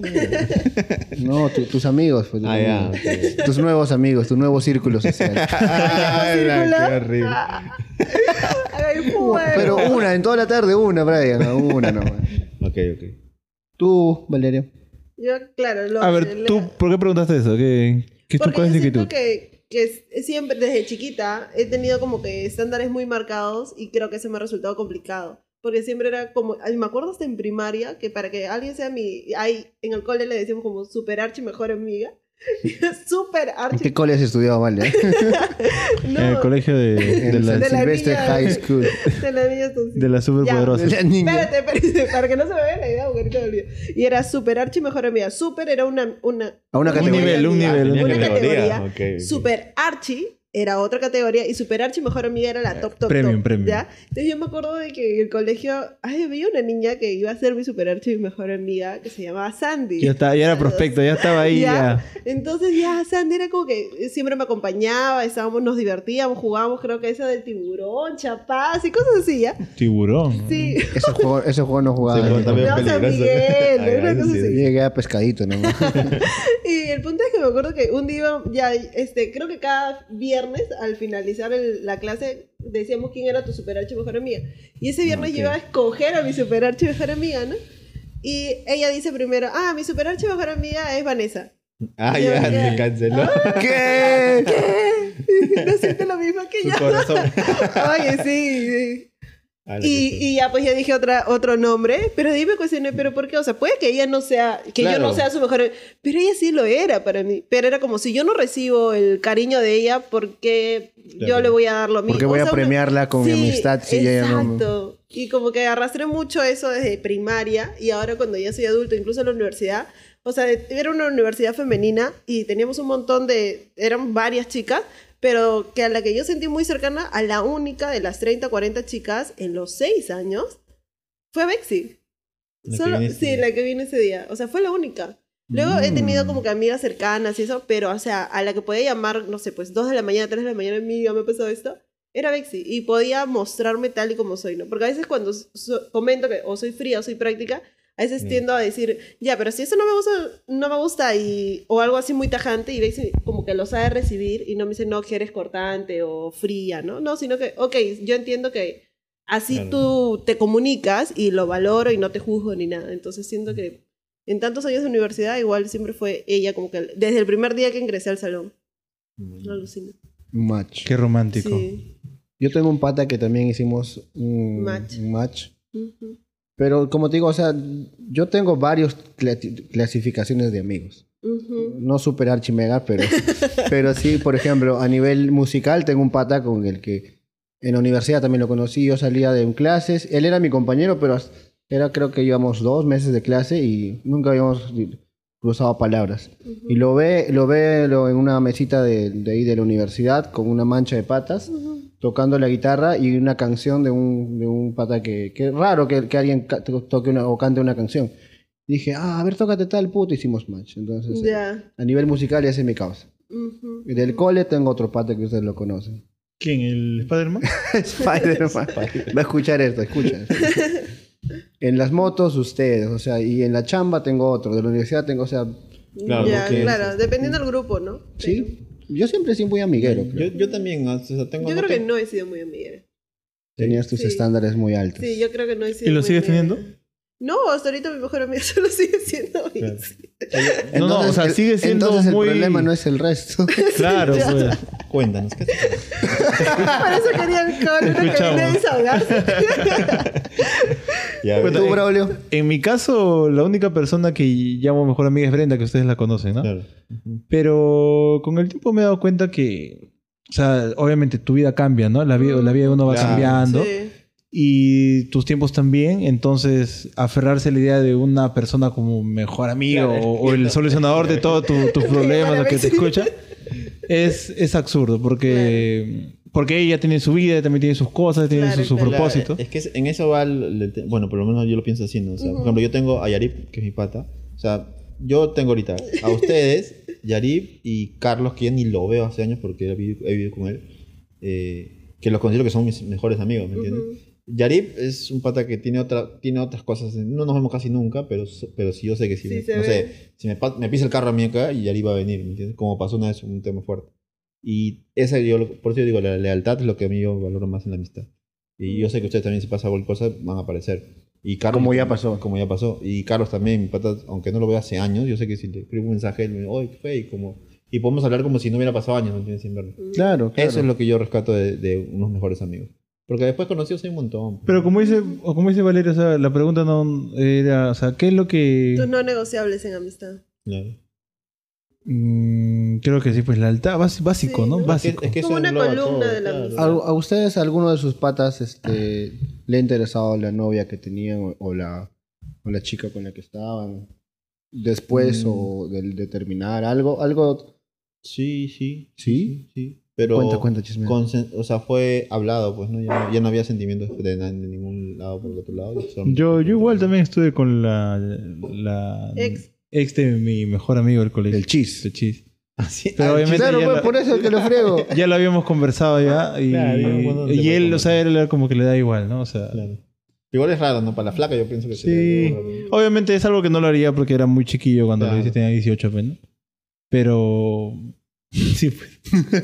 No, tu- tus amigos. Pues, Ah, ya, tus- Tus nuevos amigos, tu nuevo círculo social. Ay, la- ¿Círculo? qué horrible. Ay, fuego. Pero una, en toda la tarde una, Brian. Una nomás. Ok, ok. Tú, Valeria. Yo, claro, lo A ver, ¿tú por qué preguntaste eso? ¿Qué, qué Porque cuál es yo tu siento inquietud? que, que siempre, desde chiquita, he tenido como que estándares muy marcados y creo que eso me ha resultado complicado. Porque siempre era como, ay, me acuerdo hasta en primaria, que para que alguien sea mi, ahí en el cole le decíamos como super archi mejor amiga. Super ¿En archi. qué cole has estudiado, Vale? No, En el colegio de, de En la, San de la Silvestre niña- High School. de la niña tonta. de la Ya. superpoderosa. De la niña. Espérate, espérate, para que no se me vea la idea, porque ahorita me olvido. Y era super archi mejor amiga. Super era una... una A una Un categoría. nivel, un amiga, nivel, Una una categoría. categoría. Ok, ok. Super archi era otra categoría y super archi mejor amiga era la top top Premium, top, premium. ¿ya? Entonces yo me acuerdo de que en el colegio ay, había una niña que iba a ser mi super archi mejor amiga que se llamaba Sandy. Ya, está, ya era prospecto, ya estaba ahí. ¿Ya? Ya. Entonces ya Sandy era como que siempre me acompañaba, estábamos, nos divertíamos, jugábamos creo que esa del tiburón, chapaz y cosas así, ¿ya? Tiburón. Sí. Ese juego, ese juego no jugaba. Sí, yo. bueno, también No, San peligroso. Miguel, Ay, una ay, cosa sí. así. Llegué a pescadito, ¿no? Y el punto es que me acuerdo que un día, ya, este, creo que cada viernes, al finalizar el- la clase, decíamos quién era tu super archi mejor amiga. Y ese viernes Ok. yo iba a escoger a mi super archi mejor amiga, ¿no? Y ella dice primero, ah, mi super archi mejor amiga es Vanessa. Ah, Yo, ya, ya. se canceló. ¿Qué? No siente lo mismo que Su yo. corazón. Oye, sí, sí. Ah, la Y, que- y ya pues yo dije otra, otro nombre, pero ahí me cuestioné, ¿pero por qué? O sea, puede que ella no sea, que yo Claro. no sea su mejor, pero ella sí lo era para mí. Pero era como si yo no recibo el cariño de ella, ¿por qué yo Claro. le voy a dar lo mismo? Porque voy O a sea, una- premiarla con mi Sí, amistad si ella no... exacto. Y como que arrastré mucho eso desde primaria y ahora cuando ya soy adulto, incluso en la universidad, o sea, era una universidad femenina y teníamos un montón de, eran varias chicas, pero que a la que yo sentí muy cercana, a la única de las treinta, cuarenta chicas en los seis años, fue Bexi. La que Solo, viniste. sí, la que vino ese día. O sea, fue la única. Luego he tenido como que amigas cercanas y eso, pero, o sea, a la que podía llamar, no sé, pues dos de la mañana, tres de la mañana, amiga, me ha pasado esto, era Bexi. Y podía mostrarme tal y como soy, ¿no? Porque a veces cuando so- comento que o soy fría o soy práctica, a veces Mm. tiendo a decir, ya, pero si eso no me gusta, no me gusta y, o algo así muy tajante y Bexi como que lo sabe recibir y no me dice, no, que eres cortante o fría, ¿no? No, sino que, ok, yo entiendo que así Claro. tú te comunicas y lo valoro y no te juzgo ni nada. Entonces siento que en tantos años de universidad igual siempre fue ella como que desde el primer día que ingresé al salón. No alucino. Un match. Qué romántico. Sí. Yo tengo un pata que también hicimos un Match. un match. Ujú. Pero como te digo, o sea, yo tengo varios cla- clasificaciones de amigos. Ujú. No super archi mega, pero, pero sí, por ejemplo, a nivel musical tengo un pata con el que en la universidad también lo conocí, yo salía de clases, él era mi compañero, pero as- era creo que íbamos dos meses de clase y nunca habíamos cruzado palabras. Y lo ve, lo ve lo- en una mesita de, de ahí de la universidad con una mancha de patas tocando la guitarra y una canción de un, de un pata que... que es raro que, que alguien ca- toque una, o cante una canción. Dije, ah, a ver, tócate tal puto, hicimos match. Entonces, Ya. a nivel musical ya se me causa. Ujú. Y del cole tengo otro pata que ustedes lo conocen. ¿Quién? ¿El Spider-Man? Spider-Man. Va a escuchar esto, escucha. En las motos, ustedes, o sea, y en la chamba tengo otro. De la universidad tengo, o sea, Claro, ya, porque- claro, dependiendo del grupo, ¿no? sí. Yo siempre he sido muy amiguero, Yo, creo. yo también, o sea, tengo... Yo creo que tengo- no he sido muy amiguera. Tenías tus Sí. estándares muy altos. Sí, yo creo que no he sido ¿Y lo muy sigues amiguera. teniendo? No, hasta ahorita mi mejor amiga solo sigue siendo. Claro. No, no, o sea, el- sigue siendo entonces muy- el problema no es el resto. Claro, pues. Cuéntanos, ¿qué Por eso querían con una Escuchamos. cabina de desahogarse. Ya, Bueno, ¿Tú, en- Braulio? En mi caso, la única persona que llamo mejor amiga es Brenda, que ustedes la conocen, ¿no? claro. Ujú. Pero con el tiempo me he dado cuenta que, o sea, obviamente tu vida cambia, ¿no? La vida, la vida de uno va Claro. cambiando Sí. y tus tiempos también. Entonces, aferrarse a la idea de una persona como mejor amigo Claro. o, o el solucionador de todos tu- tus problemas, o que te escucha, es, es absurdo porque, porque ella tiene su vida, también tiene sus cosas, tiene Claro, sus, sus claro. propósitos. Es que es- en eso va, el- el te- bueno, por lo menos yo lo pienso así, ¿no? O sea, por ejemplo, yo tengo a Yarip, que es mi pata. O sea, yo tengo ahorita a ustedes, Yarip y Carlos, que ya ni lo veo hace años porque he vivido, he vivido con él, eh, que los considero que son mis mejores amigos, ¿me entiendes? Ujú. Yarip es un pata que tiene, otra, tiene otras cosas. No nos vemos casi nunca, pero, pero sí yo sé que si, Sí me, se no ve. sé, si me, pa- me pisa el carro a mí acá, Yarip va a venir, ¿me entiendes? Como pasó una vez un tema fuerte. Y esa yo, lo- por eso yo digo, la lealtad es lo que a mí yo valoro más en la amistad. Y yo sé que ustedes también, si pasa cualquier cosa, van a aparecer. Y Carlos, Como ya pasó. Como ya pasó. Y Carlos también, mi pata, aunque no lo veo hace años, yo sé que si le escribo un mensaje, él me dice, oye, ¿qué fue? Y, como, y podemos hablar como si no hubiera pasado años, ¿me entiendes? Sin verlo. Claro, claro. Eso es lo que yo rescato de, de unos mejores amigos. Porque después conocidos hay un montón. Pero como dice, o como dice Valeria, o sea, la pregunta no era, o sea, ¿qué es lo que...? Tus no negociables en amistad. Claro. Mm, creo que sí, pues la lealtad, bás- básico, Sí, ¿no? ¿no? Básico. Es que eso Como una engloba columna todo, de la claro. amistad. ¿A, a ustedes, alguno de sus patas, este, le ha interesado la novia que tenían o, o la, o la chica con la que estaban? Después Mm. o del de terminar, algo, algo. Sí, sí. ¿Sí? Sí. Pero Cuenta, cuenta, chisme. consen- o sea, fue hablado, pues, ¿no? Ya, no- ya no había sentimientos de, na- de ningún lado por el otro lado. Son- Yo, yo igual también estuve con la, la Ex. ex de mi mejor amigo del colegio. El chis. El chis. Ah, sí. Pero Ah, obviamente Claro, ya, pues, la- por eso es que lo friego. ya lo habíamos conversado ya y, Claro, ya, bueno, y se él, puede o sea, él era como que le da igual, ¿no? O sea, Claro. Igual es raro, ¿no? Para la flaca yo pienso que sí. sería raro. Obviamente es algo que no lo haría porque era muy chiquillo cuando Claro. le hice, tenía dieciocho apenas. Pero... sí, pues.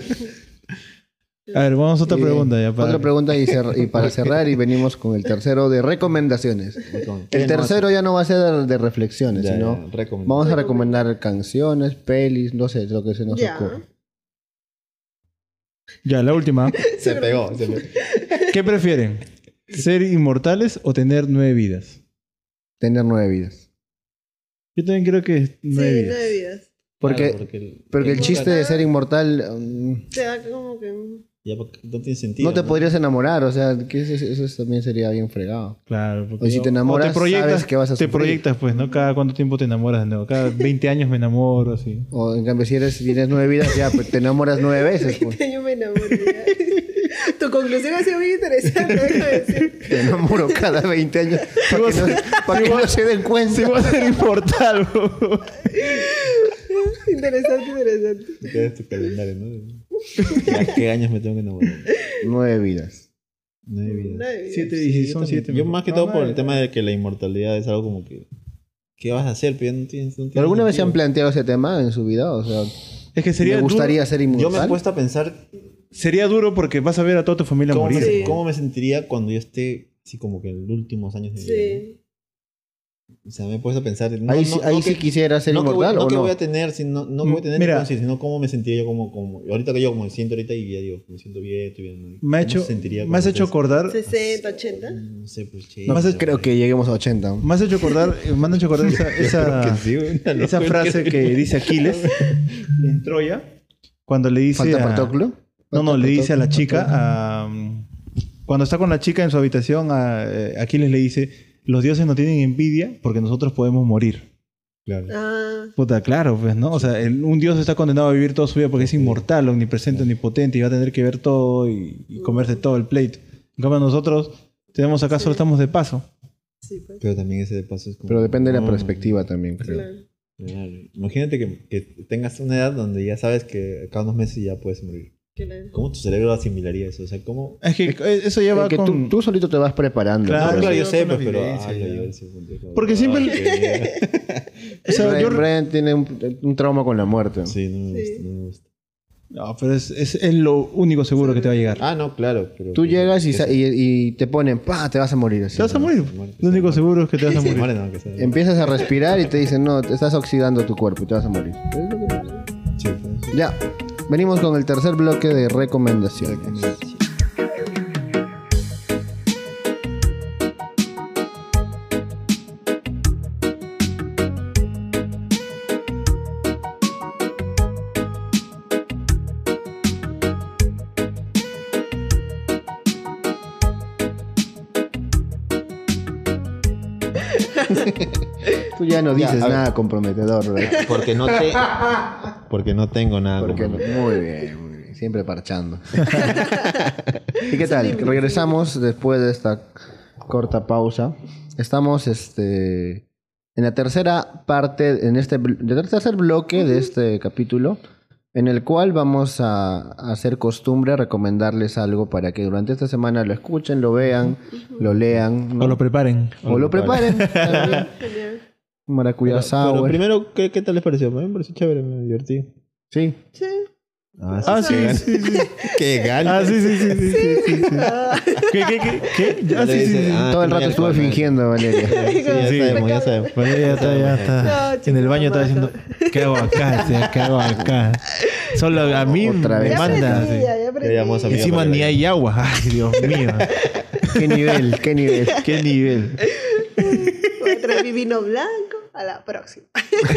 A ver, vamos a otra Y, pregunta ya. Para... Otra pregunta y, cer- y para cerrar y venimos con el tercero de recomendaciones. El tercero ya no va a ser de, de reflexiones, Ya, sino ya, recomiendo. vamos a recomendar canciones, pelis, no sé, lo que se nos Ya. ocurra. Ya, la última. Se pegó, se pegó. ¿Qué prefieren? ¿Ser inmortales o tener nueve vidas? Tener nueve vidas. Yo también creo que es Sí, nueve vidas. nueve vidas. Porque, Claro, porque el, porque el el- chiste de ser inmortal, um, Te da como que. ya porque no tiene sentido. no te podrías enamorar, o sea, que eso, eso también sería bien fregado. Claro. porque O si te enamoras, sabes que vas a Te sufrir. proyectas, pues, ¿no? Cada cuánto tiempo te enamoras de nuevo. Cada veinte años me enamoro, así. O en cambio, si eres, si tienes nueve vidas, ya pues, te enamoras nueve veces. Pues. Yo me enamoré. Tu conclusión ha sido muy interesante, déjame decir. Te enamoro cada veinte años para que, no, para que no se den cuenta. Sí, voy a ser inmortal, bro. Interesante, interesante. Te quedas tu calendario, ¿no? ¿A qué años me tengo que enamorar? Nueve vidas. Nueve vidas. Nueve vidas. Siete Sí, y yo son también. siete. Yo mejor. más que No, todo por nueve. el tema de que la inmortalidad es algo como que... ¿Qué vas a hacer? Pero ya no tienes, no tiene ¿Alguna vez se han sentido. planteado ese tema en su vida? O sea, Es que sería ¿me gustaría duro, ser Yo inmortal? me he puesto a pensar sería duro porque vas a ver a toda tu familia cómo morir. me, Sí. cómo me sentiría cuando yo esté así como que en los últimos años de mi vida. Sí. ¿No? O sea, me he puesto a pensar... No, ahí no- sí, no ahí que- sí quisiera ser no que voy, inmortal no o que no. voy a tener, sino, no que voy a tener, Mira. no decir, sino cómo me sentiría yo como, como... Ahorita que yo como me siento ahorita y ya digo, me siento bien, estoy bien. ¿no? Me, ha ¿Cómo hecho, se sentiría me has cuando hecho estés- acordar... sesenta, ochenta. No sé, pues... che, No, Más es- creo que lleguemos a ochenta. Me has hecho acordar, me han hecho acordar esa, esa, Sí, una esa locura. frase que dice Aquiles en Troya, cuando le dice ¿Falta a... Patroclo? No, no, ¿Falta le dice a la Patroclo? chica, a, cuando está con la chica en su habitación, a, eh, Aquiles le dice, los dioses no tienen envidia porque nosotros podemos morir. Claro. Ah, Puta, claro, pues, ¿no? O sea, el- un dios está condenado a vivir toda su vida porque es inmortal, omnipresente, omnipotente y va a tener que ver todo y, y comerse todo el pleito. En cambio, nosotros tenemos acá, solo estamos de paso. sí, pues. Pero también ese de paso es como... Pero depende de la no, perspectiva también, creo. Claro. claro. Imagínate que, que tengas una edad donde ya sabes que cada unos meses ya puedes morir. Claro. ¿Cómo tu cerebro asimilaría eso? O sea, ¿cómo...? Es que eh, eso ya va Es que con... tú, tú solito te vas preparando. Claro, No, pero- claro, yo sí, sé, con la pues, pero... evidencia, ay, ya. yo ese punto es como, Porque siempre- ay, qué- O sea, Brian, yo- Brian tiene un, un trauma con la muerte. Sí, no me Sí. gusta, no me gusta. No, pero es, es, es lo único seguro que te va a llegar. Ah, no, claro, pero... Tú llegas y, que sa- se- y, y te ponen, pa, te vas a morir así. Te vas a morir. se muere, Lo único se seguro es que te vas a se morir. muere, no, que se- Empiezas a respirar y te dicen, no, te estás oxidando tu cuerpo y te vas a morir. Es lo que pasa. Sí, pues. Ya, venimos con el tercer bloque de recomendaciones. Tú ya no Ya, dices a ver. nada comprometedor, ¿verdad? Porque no te... Porque no tengo nada. Porque como- no- muy bien, muy bien. Siempre parchando. ¿Y qué tal? Regresamos después de esta corta pausa. Estamos este, en la tercera parte, en este bl- del tercer bloque de este capítulo, en el cual vamos a, a hacer costumbre recomendarles algo para que durante esta semana lo escuchen, lo vean, lo lean, ¿no? O lo preparen. O lo preparen. también. Genial. Maracuyá Pero, pero sour. primero, ¿qué, ¿qué tal les pareció? A mí me pareció chévere, me divertí. Sí. Sí. Ah, Ah, sí, qué sí, sí. gan- Qué gana. Ah, sí, sí, sí, sí, sí, sí, sí. Ah, ¿Qué, qué, qué? ¿Qué? Ya, sí, sí, sí. Todo el rato estuve fingiendo, Valeria. Sí, ya Sí. sabemos, ya sabemos. Bueno, ya está, ya está. No, En el chico, baño estaba mato. diciendo, ¿qué hago acá? Sí, ¿qué hago acá? Solo a mí Otra me vez. Ya manda. aprendí, sí. ya, ya aprendí. Ya llamamos a mi- Encima para ni que hay agua. Ay, Dios mío. ¿Qué nivel? ¿Qué nivel? ¿Qué nivel? Voy a traer mi vino blanco a la próxima.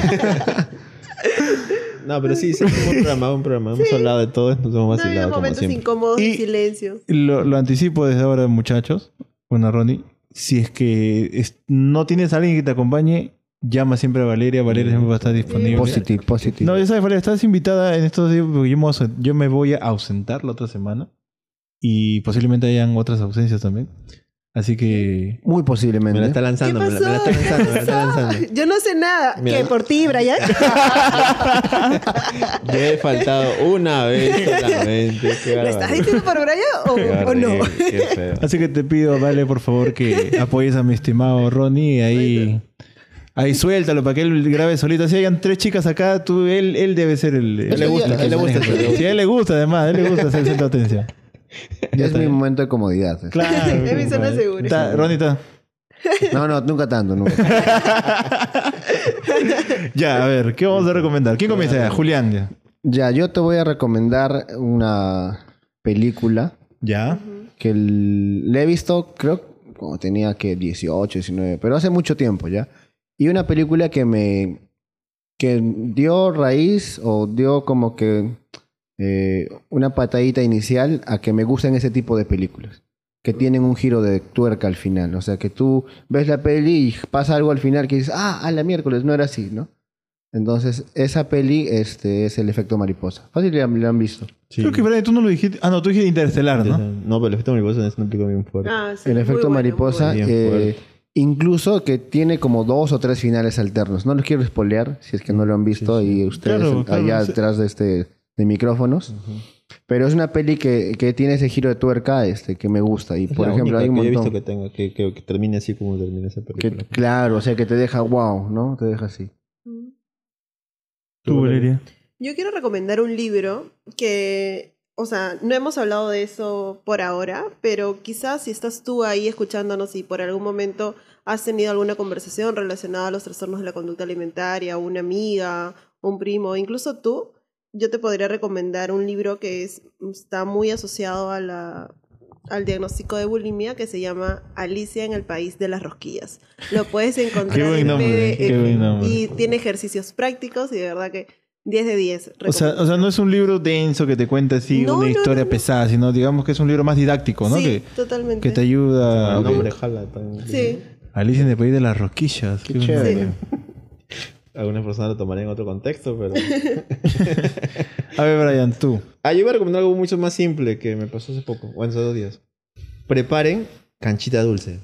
No, pero sí, sí, un buen programa, un programa. Hemos hablado de todo, nos hemos No vacilado había como momentos siempre. incómodos y Y- silencio. Lo, lo anticipo desde ahora, muchachos. Bueno, Ronnie, si es que es- no tienes a alguien que te acompañe, llama siempre a Valeria. Valeria siempre va a estar disponible. Positive, positive. No, ya sabes, Valeria, estás invitada en estos días porque yo me, aus- yo me voy a ausentar la otra semana. Y posiblemente hayan otras ausencias también. Así que... Muy Me la posiblemente. está ¿Qué lanzando, me la, pasó? me la está ¿Qué lanzando, me la está pasó? lanzando. Yo no sé nada. Mira. ¿Qué? ¿Por ti, Brian? Yo he faltado una vez solamente. Qué ¿Lo estás barbaridad. diciendo por Brian o, Qué o no? horrible, qué feo. Así que te pido, vale, por favor, que apoyes a mi estimado Ronnie. Ahí, ahí suéltalo para que él grabe solito. Si hayan tres chicas acá, tú, él, él debe ser el... A él le gusta, a él le gusta. Sí, a él le gusta, además. A él le gusta ser el centro de atención. Ya Es está. mi momento de comodidad. Claro. Es mi zona segura. Está, Ronnie está... No, no, nunca tanto, nunca. Ya, a ver, ¿qué vamos a recomendar? ¿Quién comienza ya? Julián, ya. Ya, yo te voy a recomendar una película ¿Ya? que el- la he visto, creo, cuando tenía que dieciocho, diecinueve, pero hace mucho tiempo ya. Y una película que me que dio raíz o dio como que eh, una patadita inicial a que me gusten ese tipo de películas. Que tienen un giro de tuerca al final. O sea, que tú ves la peli y pasa algo al final que dices, ah, a la miércoles, no era así, ¿no? Entonces, esa peli este, es El efecto mariposa. Fácil la, la han visto. Sí. Creo que, Brian, tú no lo dijiste... Ah, no, tú dijiste Interestelar, ¿no? No, pero el efecto mariposa es una película bien fuerte. Ah, sí, El muy efecto bueno, mariposa, muy bueno. eh, Bien fuerte. incluso que tiene como dos o tres finales alternos. No los quiero spoilear, si es que no lo han visto, Sí, sí. y ustedes Claro, claro, allá sí. detrás de este de micrófonos. Pero es una peli que, que tiene ese giro de tuerca este, que me gusta. Y Es por la ejemplo, única hay un que yo he montón. visto que, tenga, que, que, que termine así como termina esa que- película. claro, o sea, que te deja wow, ¿no? Te deja así. bueno. Tú, Valeria. Yo quiero recomendar un libro que, o sea, no hemos hablado de eso por ahora, pero quizás si estás tú ahí escuchándonos y por algún momento has tenido alguna conversación relacionada a los trastornos de la conducta alimentaria, una amiga, un primo, incluso tú, yo te podría recomendar un libro que es, está muy asociado a la, al diagnóstico de bulimia, que se llama Alicia en el País de las Rosquillas. Lo puedes encontrar Qué buen en nombre, P D F qué buen nombre. y tiene ejercicios prácticos y de verdad que diez de diez. O sea, o sea, no es un libro denso que te cuenta así No, una no, historia no, no. pesada, sino digamos que es un libro más didáctico, ¿no? Sí, Que, totalmente. que te ayuda. El Ok. nombre jala también. Sí. Alicia en el País de las Rosquillas. Qué Qué chévere. bueno. Algunas personas lo tomarían en otro contexto, pero... A ver, Brian, tú. Ah, yo voy a recomendar algo mucho más simple que me pasó hace poco, o hace dos días. Preparen canchita dulce.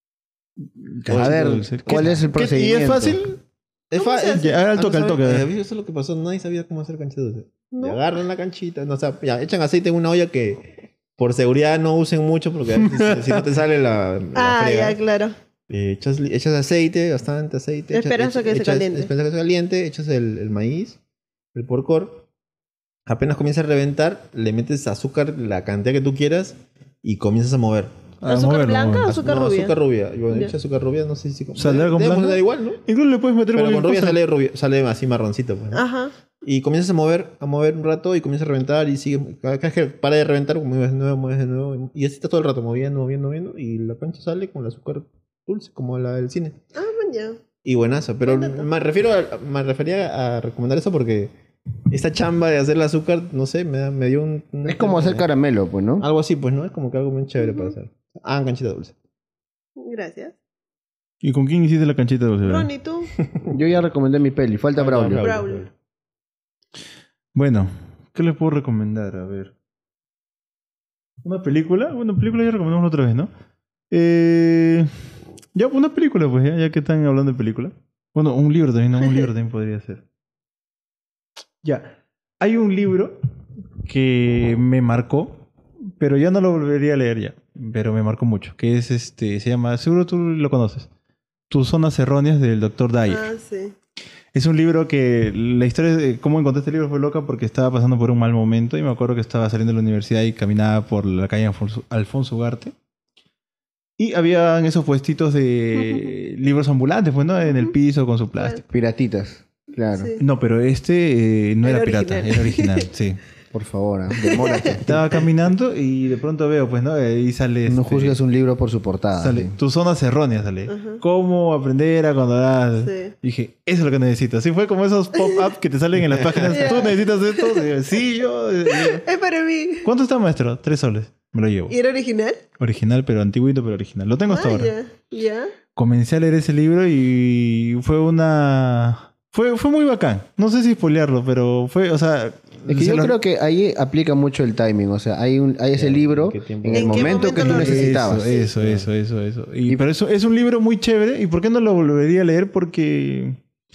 A ver, Dulce. ¿cuál ¿Qué- es el qué- ¿Y procedimiento? es fácil? Es fácil. Ya, al toque, al toque. Eso es lo que pasó, nadie sabía cómo hacer canchita dulce. No. Y agarran la canchita, no, o sea, ya, echan aceite en una olla que por seguridad no usen mucho porque si, si no te sale la, la Ah, frega. ya, claro. Eh, echas, echas aceite, bastante aceite. Esperas echas- a que se echas- caliente. Esperas a que se caliente, echas el, el maíz, el porcor. Apenas comienza a reventar, le metes azúcar, la cantidad que tú quieras, y comienzas a mover. A ¿Azúcar moverlo, blanca moverlo. o azúcar no, rubia? azúcar rubia. Y bueno, Ya. echa azúcar rubia, no sé si... ¿Saldrá con debe blanca? funcionar igual, ¿no? Incluso le puedes meter Pero cualquier con rubia cosa. sale, rubia, sale así marroncito. Pues, ¿no? Ajá. Y comienzas a mover, a mover un rato y comienza a reventar y sigue. Cada vez que para de reventar, mueves de nuevo, mueves de nuevo. Y así está todo el rato, moviendo, moviendo, moviendo. Y la cancha sale con el azúcar dulce, como la del cine. Ah, mañana. Y buenazo. Pero Buen dato. me, refiero a- me refería a recomendar eso porque esta chamba de hacer el azúcar, no sé, me, da- me dio un. un- Es como hacer caramelo, pues, ¿no? Algo así, pues, ¿no? Es como que algo muy chévere para hacer. Ah, canchita dulce. Gracias. ¿Y con quién hiciste la canchita dulce? Brian? Ronnie, ¿tú? Yo ya recomendé mi peli, falta Braulio. Braulio. Bueno, ¿qué les puedo recomendar? A ver. ¿Una película? Bueno, película ya recomendamos otra vez, ¿no? Eh, ya, una película, pues, ya, ya que están hablando de película. Bueno, un libro también, ¿no? Un libro también podría ser. Ya. Hay un libro que me marcó, pero ya no lo volvería a leer ya. Pero me marcó mucho. Que es este, se llama, seguro tú lo conoces. Tus zonas erróneas del doctor Dyer. Ah, sí. Es un libro que la historia de cómo encontré este libro fue loca porque estaba pasando por un mal momento y me acuerdo que estaba saliendo de la universidad y caminaba por la calle Alfonso, Alfonso Ugarte y habían esos puestitos de libros ambulantes, pues, ¿no? En el piso con su plástico. Piratitas, claro. Sí. No, pero este eh, no era, Era pirata, original. era original, sí. Por favor, ¿ah? Demórate. Estaba caminando y de pronto veo, pues, ¿no? Ahí sale... No este, juzgues un libro por su portada. sale, ¿sí? tus zonas erróneas, sale. Ajá. ¿Cómo aprender a cuando Sí. Dije, eso es lo que necesito. Así fue como esos pop-ups que te salen en las páginas. Ya. Tú necesitas esto. Y yo, sí, yo. eh, eh. Es para mí. ¿Cuánto está, maestro? Tres soles. Me lo llevo. ¿Y era original? Original, pero antiguito, pero original. Lo tengo hasta Ah, ahora. ya. Ya. Comencé a leer ese libro y fue una... Fue, fue muy bacán. No sé si spoilearlo, pero fue, o sea... Es que se yo lo- creo que ahí aplica mucho el timing. O sea, hay, un, hay ese ¿En libro qué tiempo? en el ¿En qué momento que momento tú lo necesitabas. Eso, eso, eso, eso, eso. Y, pero eso es un libro muy chévere. ¿Y por qué no lo volvería a leer? Porque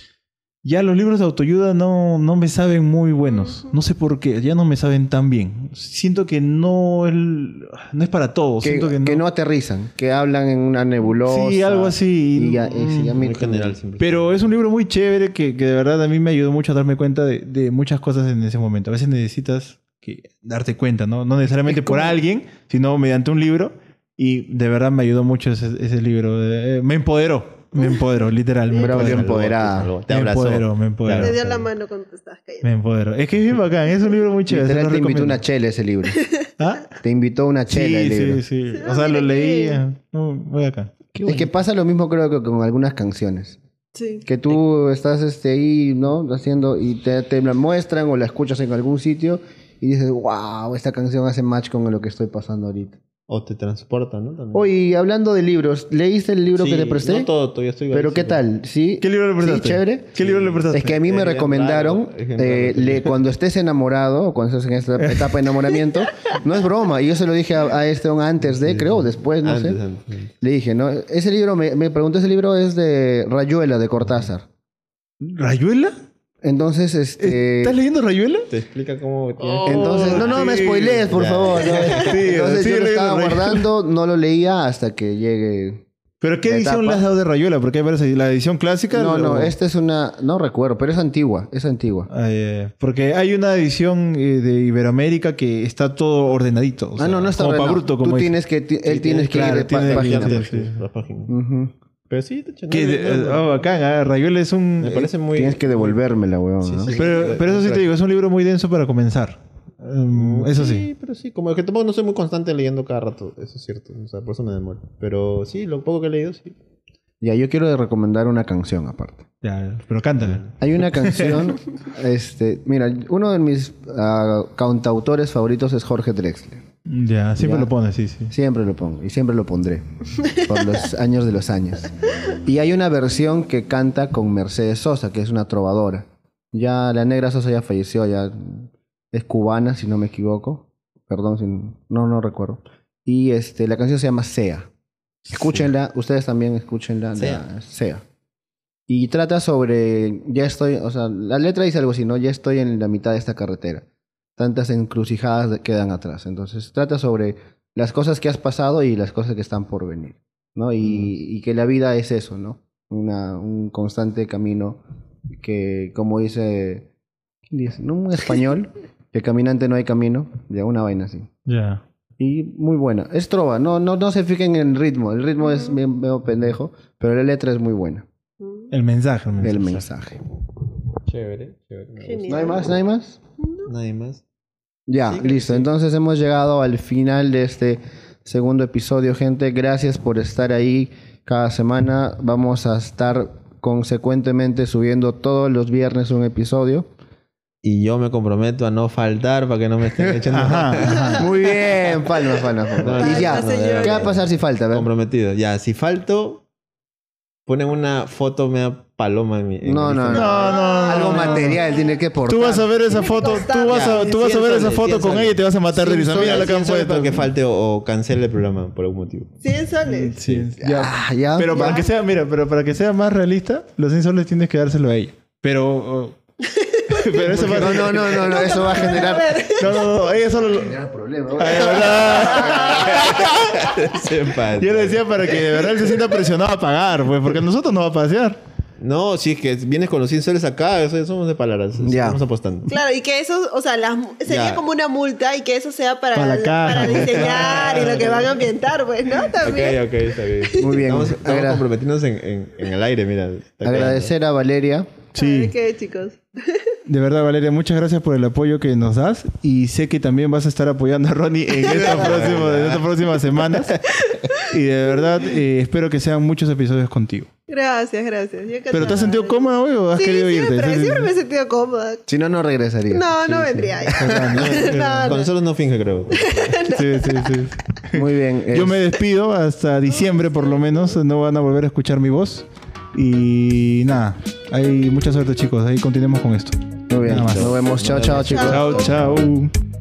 ya los libros de autoayuda no, no me saben muy buenos. No sé por qué. Ya no me saben tan bien. Siento que no, el, no es para todos. Que, Siento que no. que no aterrizan, que hablan en una nebulosa. Sí, algo así. Y ya, y sí, ya me- Muy general siempre. Pero es un libro muy chévere que, que de verdad a mí me ayudó mucho a darme cuenta de, de muchas cosas en ese momento. A veces necesitas que darte cuenta, ¿no? No necesariamente Es por como- alguien, sino mediante un libro. Y de verdad me ayudó mucho ese, ese libro. Eh, me empoderó. Me empoderó, literal. Me Braulio empoderó. empoderada. Te Me abrazó. empoderó, me empoderó. Te Te dio abrazó. la mano cuando te estabas cayendo. Me empoderó. Es que es bien bacán. Es un libro muy chévere. se Literal lo te invitó recomiendo. una chela ese libro. ¿Ah? Te invitó una chela Sí, el libro. sí, sí. Ah, O sea, lo mira qué leía. No, muy bacán. Es que pasa lo mismo creo que con algunas canciones. Sí. Que tú estás este, ahí, ¿no? Haciendo y te, te la muestran o la escuchas en algún sitio y dices, wow, esta canción hace match con lo que estoy pasando ahorita. O te transporta, ¿no? También. Oye, hablando de libros, ¿leíste el libro Sí, que te presté? No todo, todavía estoy... Pero ¿qué tal? ¿Sí? ¿Qué libro le prestaste? ¿Sí? ¿Chévere? ¿Qué libro le prestaste? Es que a mí me Ejemplar, recomendaron, ejemplar. eh, le- cuando estés enamorado, o cuando estés en esta etapa de enamoramiento, no es broma. Y yo se lo dije a, a este antes de, creo, o después, no Antes, sé. antes, antes. Le dije, ¿no? Ese libro, me, me preguntó, ese libro es de Rayuela, de Cortázar. ¿Rayuela? Entonces, este... ¿Estás leyendo Rayuela? Te explica cómo... tienes Oh. que- Entonces, no, no me sí. spoilees, por Ya. favor. ¿no? Sí, Entonces sí, yo lo leyendo estaba Rayuela. guardando, no lo leía hasta que llegue... ¿Pero qué La edición etapa. le has dado de Rayuela? Porque hay varias ediciones. ¿La edición clásica? No, no, o- esta es una... No recuerdo, pero es antigua, es antigua. Ah, eh, porque hay una edición eh, de Iberoamérica que está todo ordenadito. o Ah, sea, no, no está como pa' ordenado. bruto, como Tú dice. tienes que... ti- él Sí, tienes que claro, ir de pa- tiene- página. tiene- por- sí. La página. Ujú. Pero sí, te echa- Que, no, eh, no, no. oh, bacán, ah, Rayuela es un... Me parece muy... Tienes que devolvérmela, weón, Sí, ¿no? sí. Pero, pero eso sí te digo, es un libro muy denso para comenzar. Um, eso sí. Sí, pero sí. Como que tampoco no soy muy constante leyendo cada rato. Eso es cierto. O sea, por eso me demoro. Pero sí, lo poco que he leído, sí. Ya, yo quiero recomendar una canción aparte. Ya, pero cántala. Hay una canción, este, mira, uno de mis ah, cantautores favoritos es Jorge Drexler. Ya, siempre Ya. lo pones, sí, sí. Siempre lo pongo y siempre lo pondré por los años de los años. Y hay una versión que canta con Mercedes Sosa, que es una trovadora. Ya la negra Sosa ya falleció, ya es cubana, si no me equivoco. Perdón, si no, no recuerdo. Y este, la canción se llama Sea. Escúchenla, ustedes también escúchenla. Sea. La, Sea. Y trata sobre, ya estoy, o sea, la letra dice algo así, ¿no? Ya estoy en la mitad de esta carretera. Tantas encrucijadas de- quedan atrás. Entonces trata sobre las cosas que has pasado y las cosas que están por venir, ¿no? Y, y que la vida es eso, ¿no? Una, un constante camino que, como dice, ¿quién dice? ¿No? Un español, que caminante no hay camino, ya una vaina así. Ya. Y muy buena. Es trova, no, no, no se fijen en el ritmo. El ritmo es bien medio pendejo, pero la letra es muy buena. El mensaje, el mensaje. El mensaje. Chévere, chévere. me gusta. Genial. ¿No hay más? ¿No hay más? Nadie más. Ya, Sí, creo que listo. sí. Entonces hemos llegado al final de este segundo episodio, gente. Gracias por estar ahí cada semana. Vamos a estar consecuentemente subiendo todos los viernes un episodio. Y yo me comprometo a no faltar para que no me estén echando Ajá, ajá. Muy bien, palmas, palmas, palmas. No, Y ya, no, señores. ¿qué va a pasar si falta? A ver. comprometido. Ya, si falto, ponen una foto media paloma en mi. en No, el no, no. Instagram. No, no, no. Algo no. material tiene que portar. Tú vas a ver esa foto, tú vas a, Ya, tú vas a cien ver esa soles, foto cien con soles. ella y te vas a matar de cien risa. Mira la soles, que han cien soles puesto. para que falte o, o cancele el programa por algún motivo. cien soles. Sí, ya. Ah, ya. Pero para ya. que sea, mira, pero para que sea más realista, los cien soles tienes que dárselo a ella. Pero, oh, pero eso va No, no, no, no, no, eso va a generar. No, no, no, ella solo lo... generar problemas. Ay, de verdad. Simpático. Yo le decía para que de verdad él se sienta presionado a pagar, pues, porque nosotros no va a pasear. No, si es que vienes con los cien soles acá, eso somos de palabras. Ya. Estamos apostando. Claro, y que eso, o sea, las, sería Ya. como una multa y que eso sea para, Para la caja. para diseñar y lo que van a ambientar, pues, ¿no? También. Ok, ok, está bien. Muy bien. Estamos, estamos Agra- comprometiéndonos en, en, en el aire, mira. Está Agradecer a Valeria. Sí. ¿Qué, chicos? De verdad, Valeria, muchas gracias por el apoyo que nos das y sé que también vas a estar apoyando a Ronnie en, esta próxima- en estas próximas semanas. Y de verdad, eh, espero que sean muchos episodios contigo. Gracias, gracias. Yo ¿Pero te has sentido cómoda hoy o has Sí, querido irte? siempre, Sí, sí, siempre sí. me he sentido cómoda. Si no, no regresaría. No, no vendría. bien. No, Con no. nosotros no finge, creo. Sí, sí, sí. Muy bien. Yo es- me despido hasta diciembre por lo menos. No van a volver a escuchar mi voz. Y nada, hay mucha suerte chicos. Ahí continuemos con esto. Muy bien. Nada más. Nos vemos. Chao, chao, chicos. Chao, chao.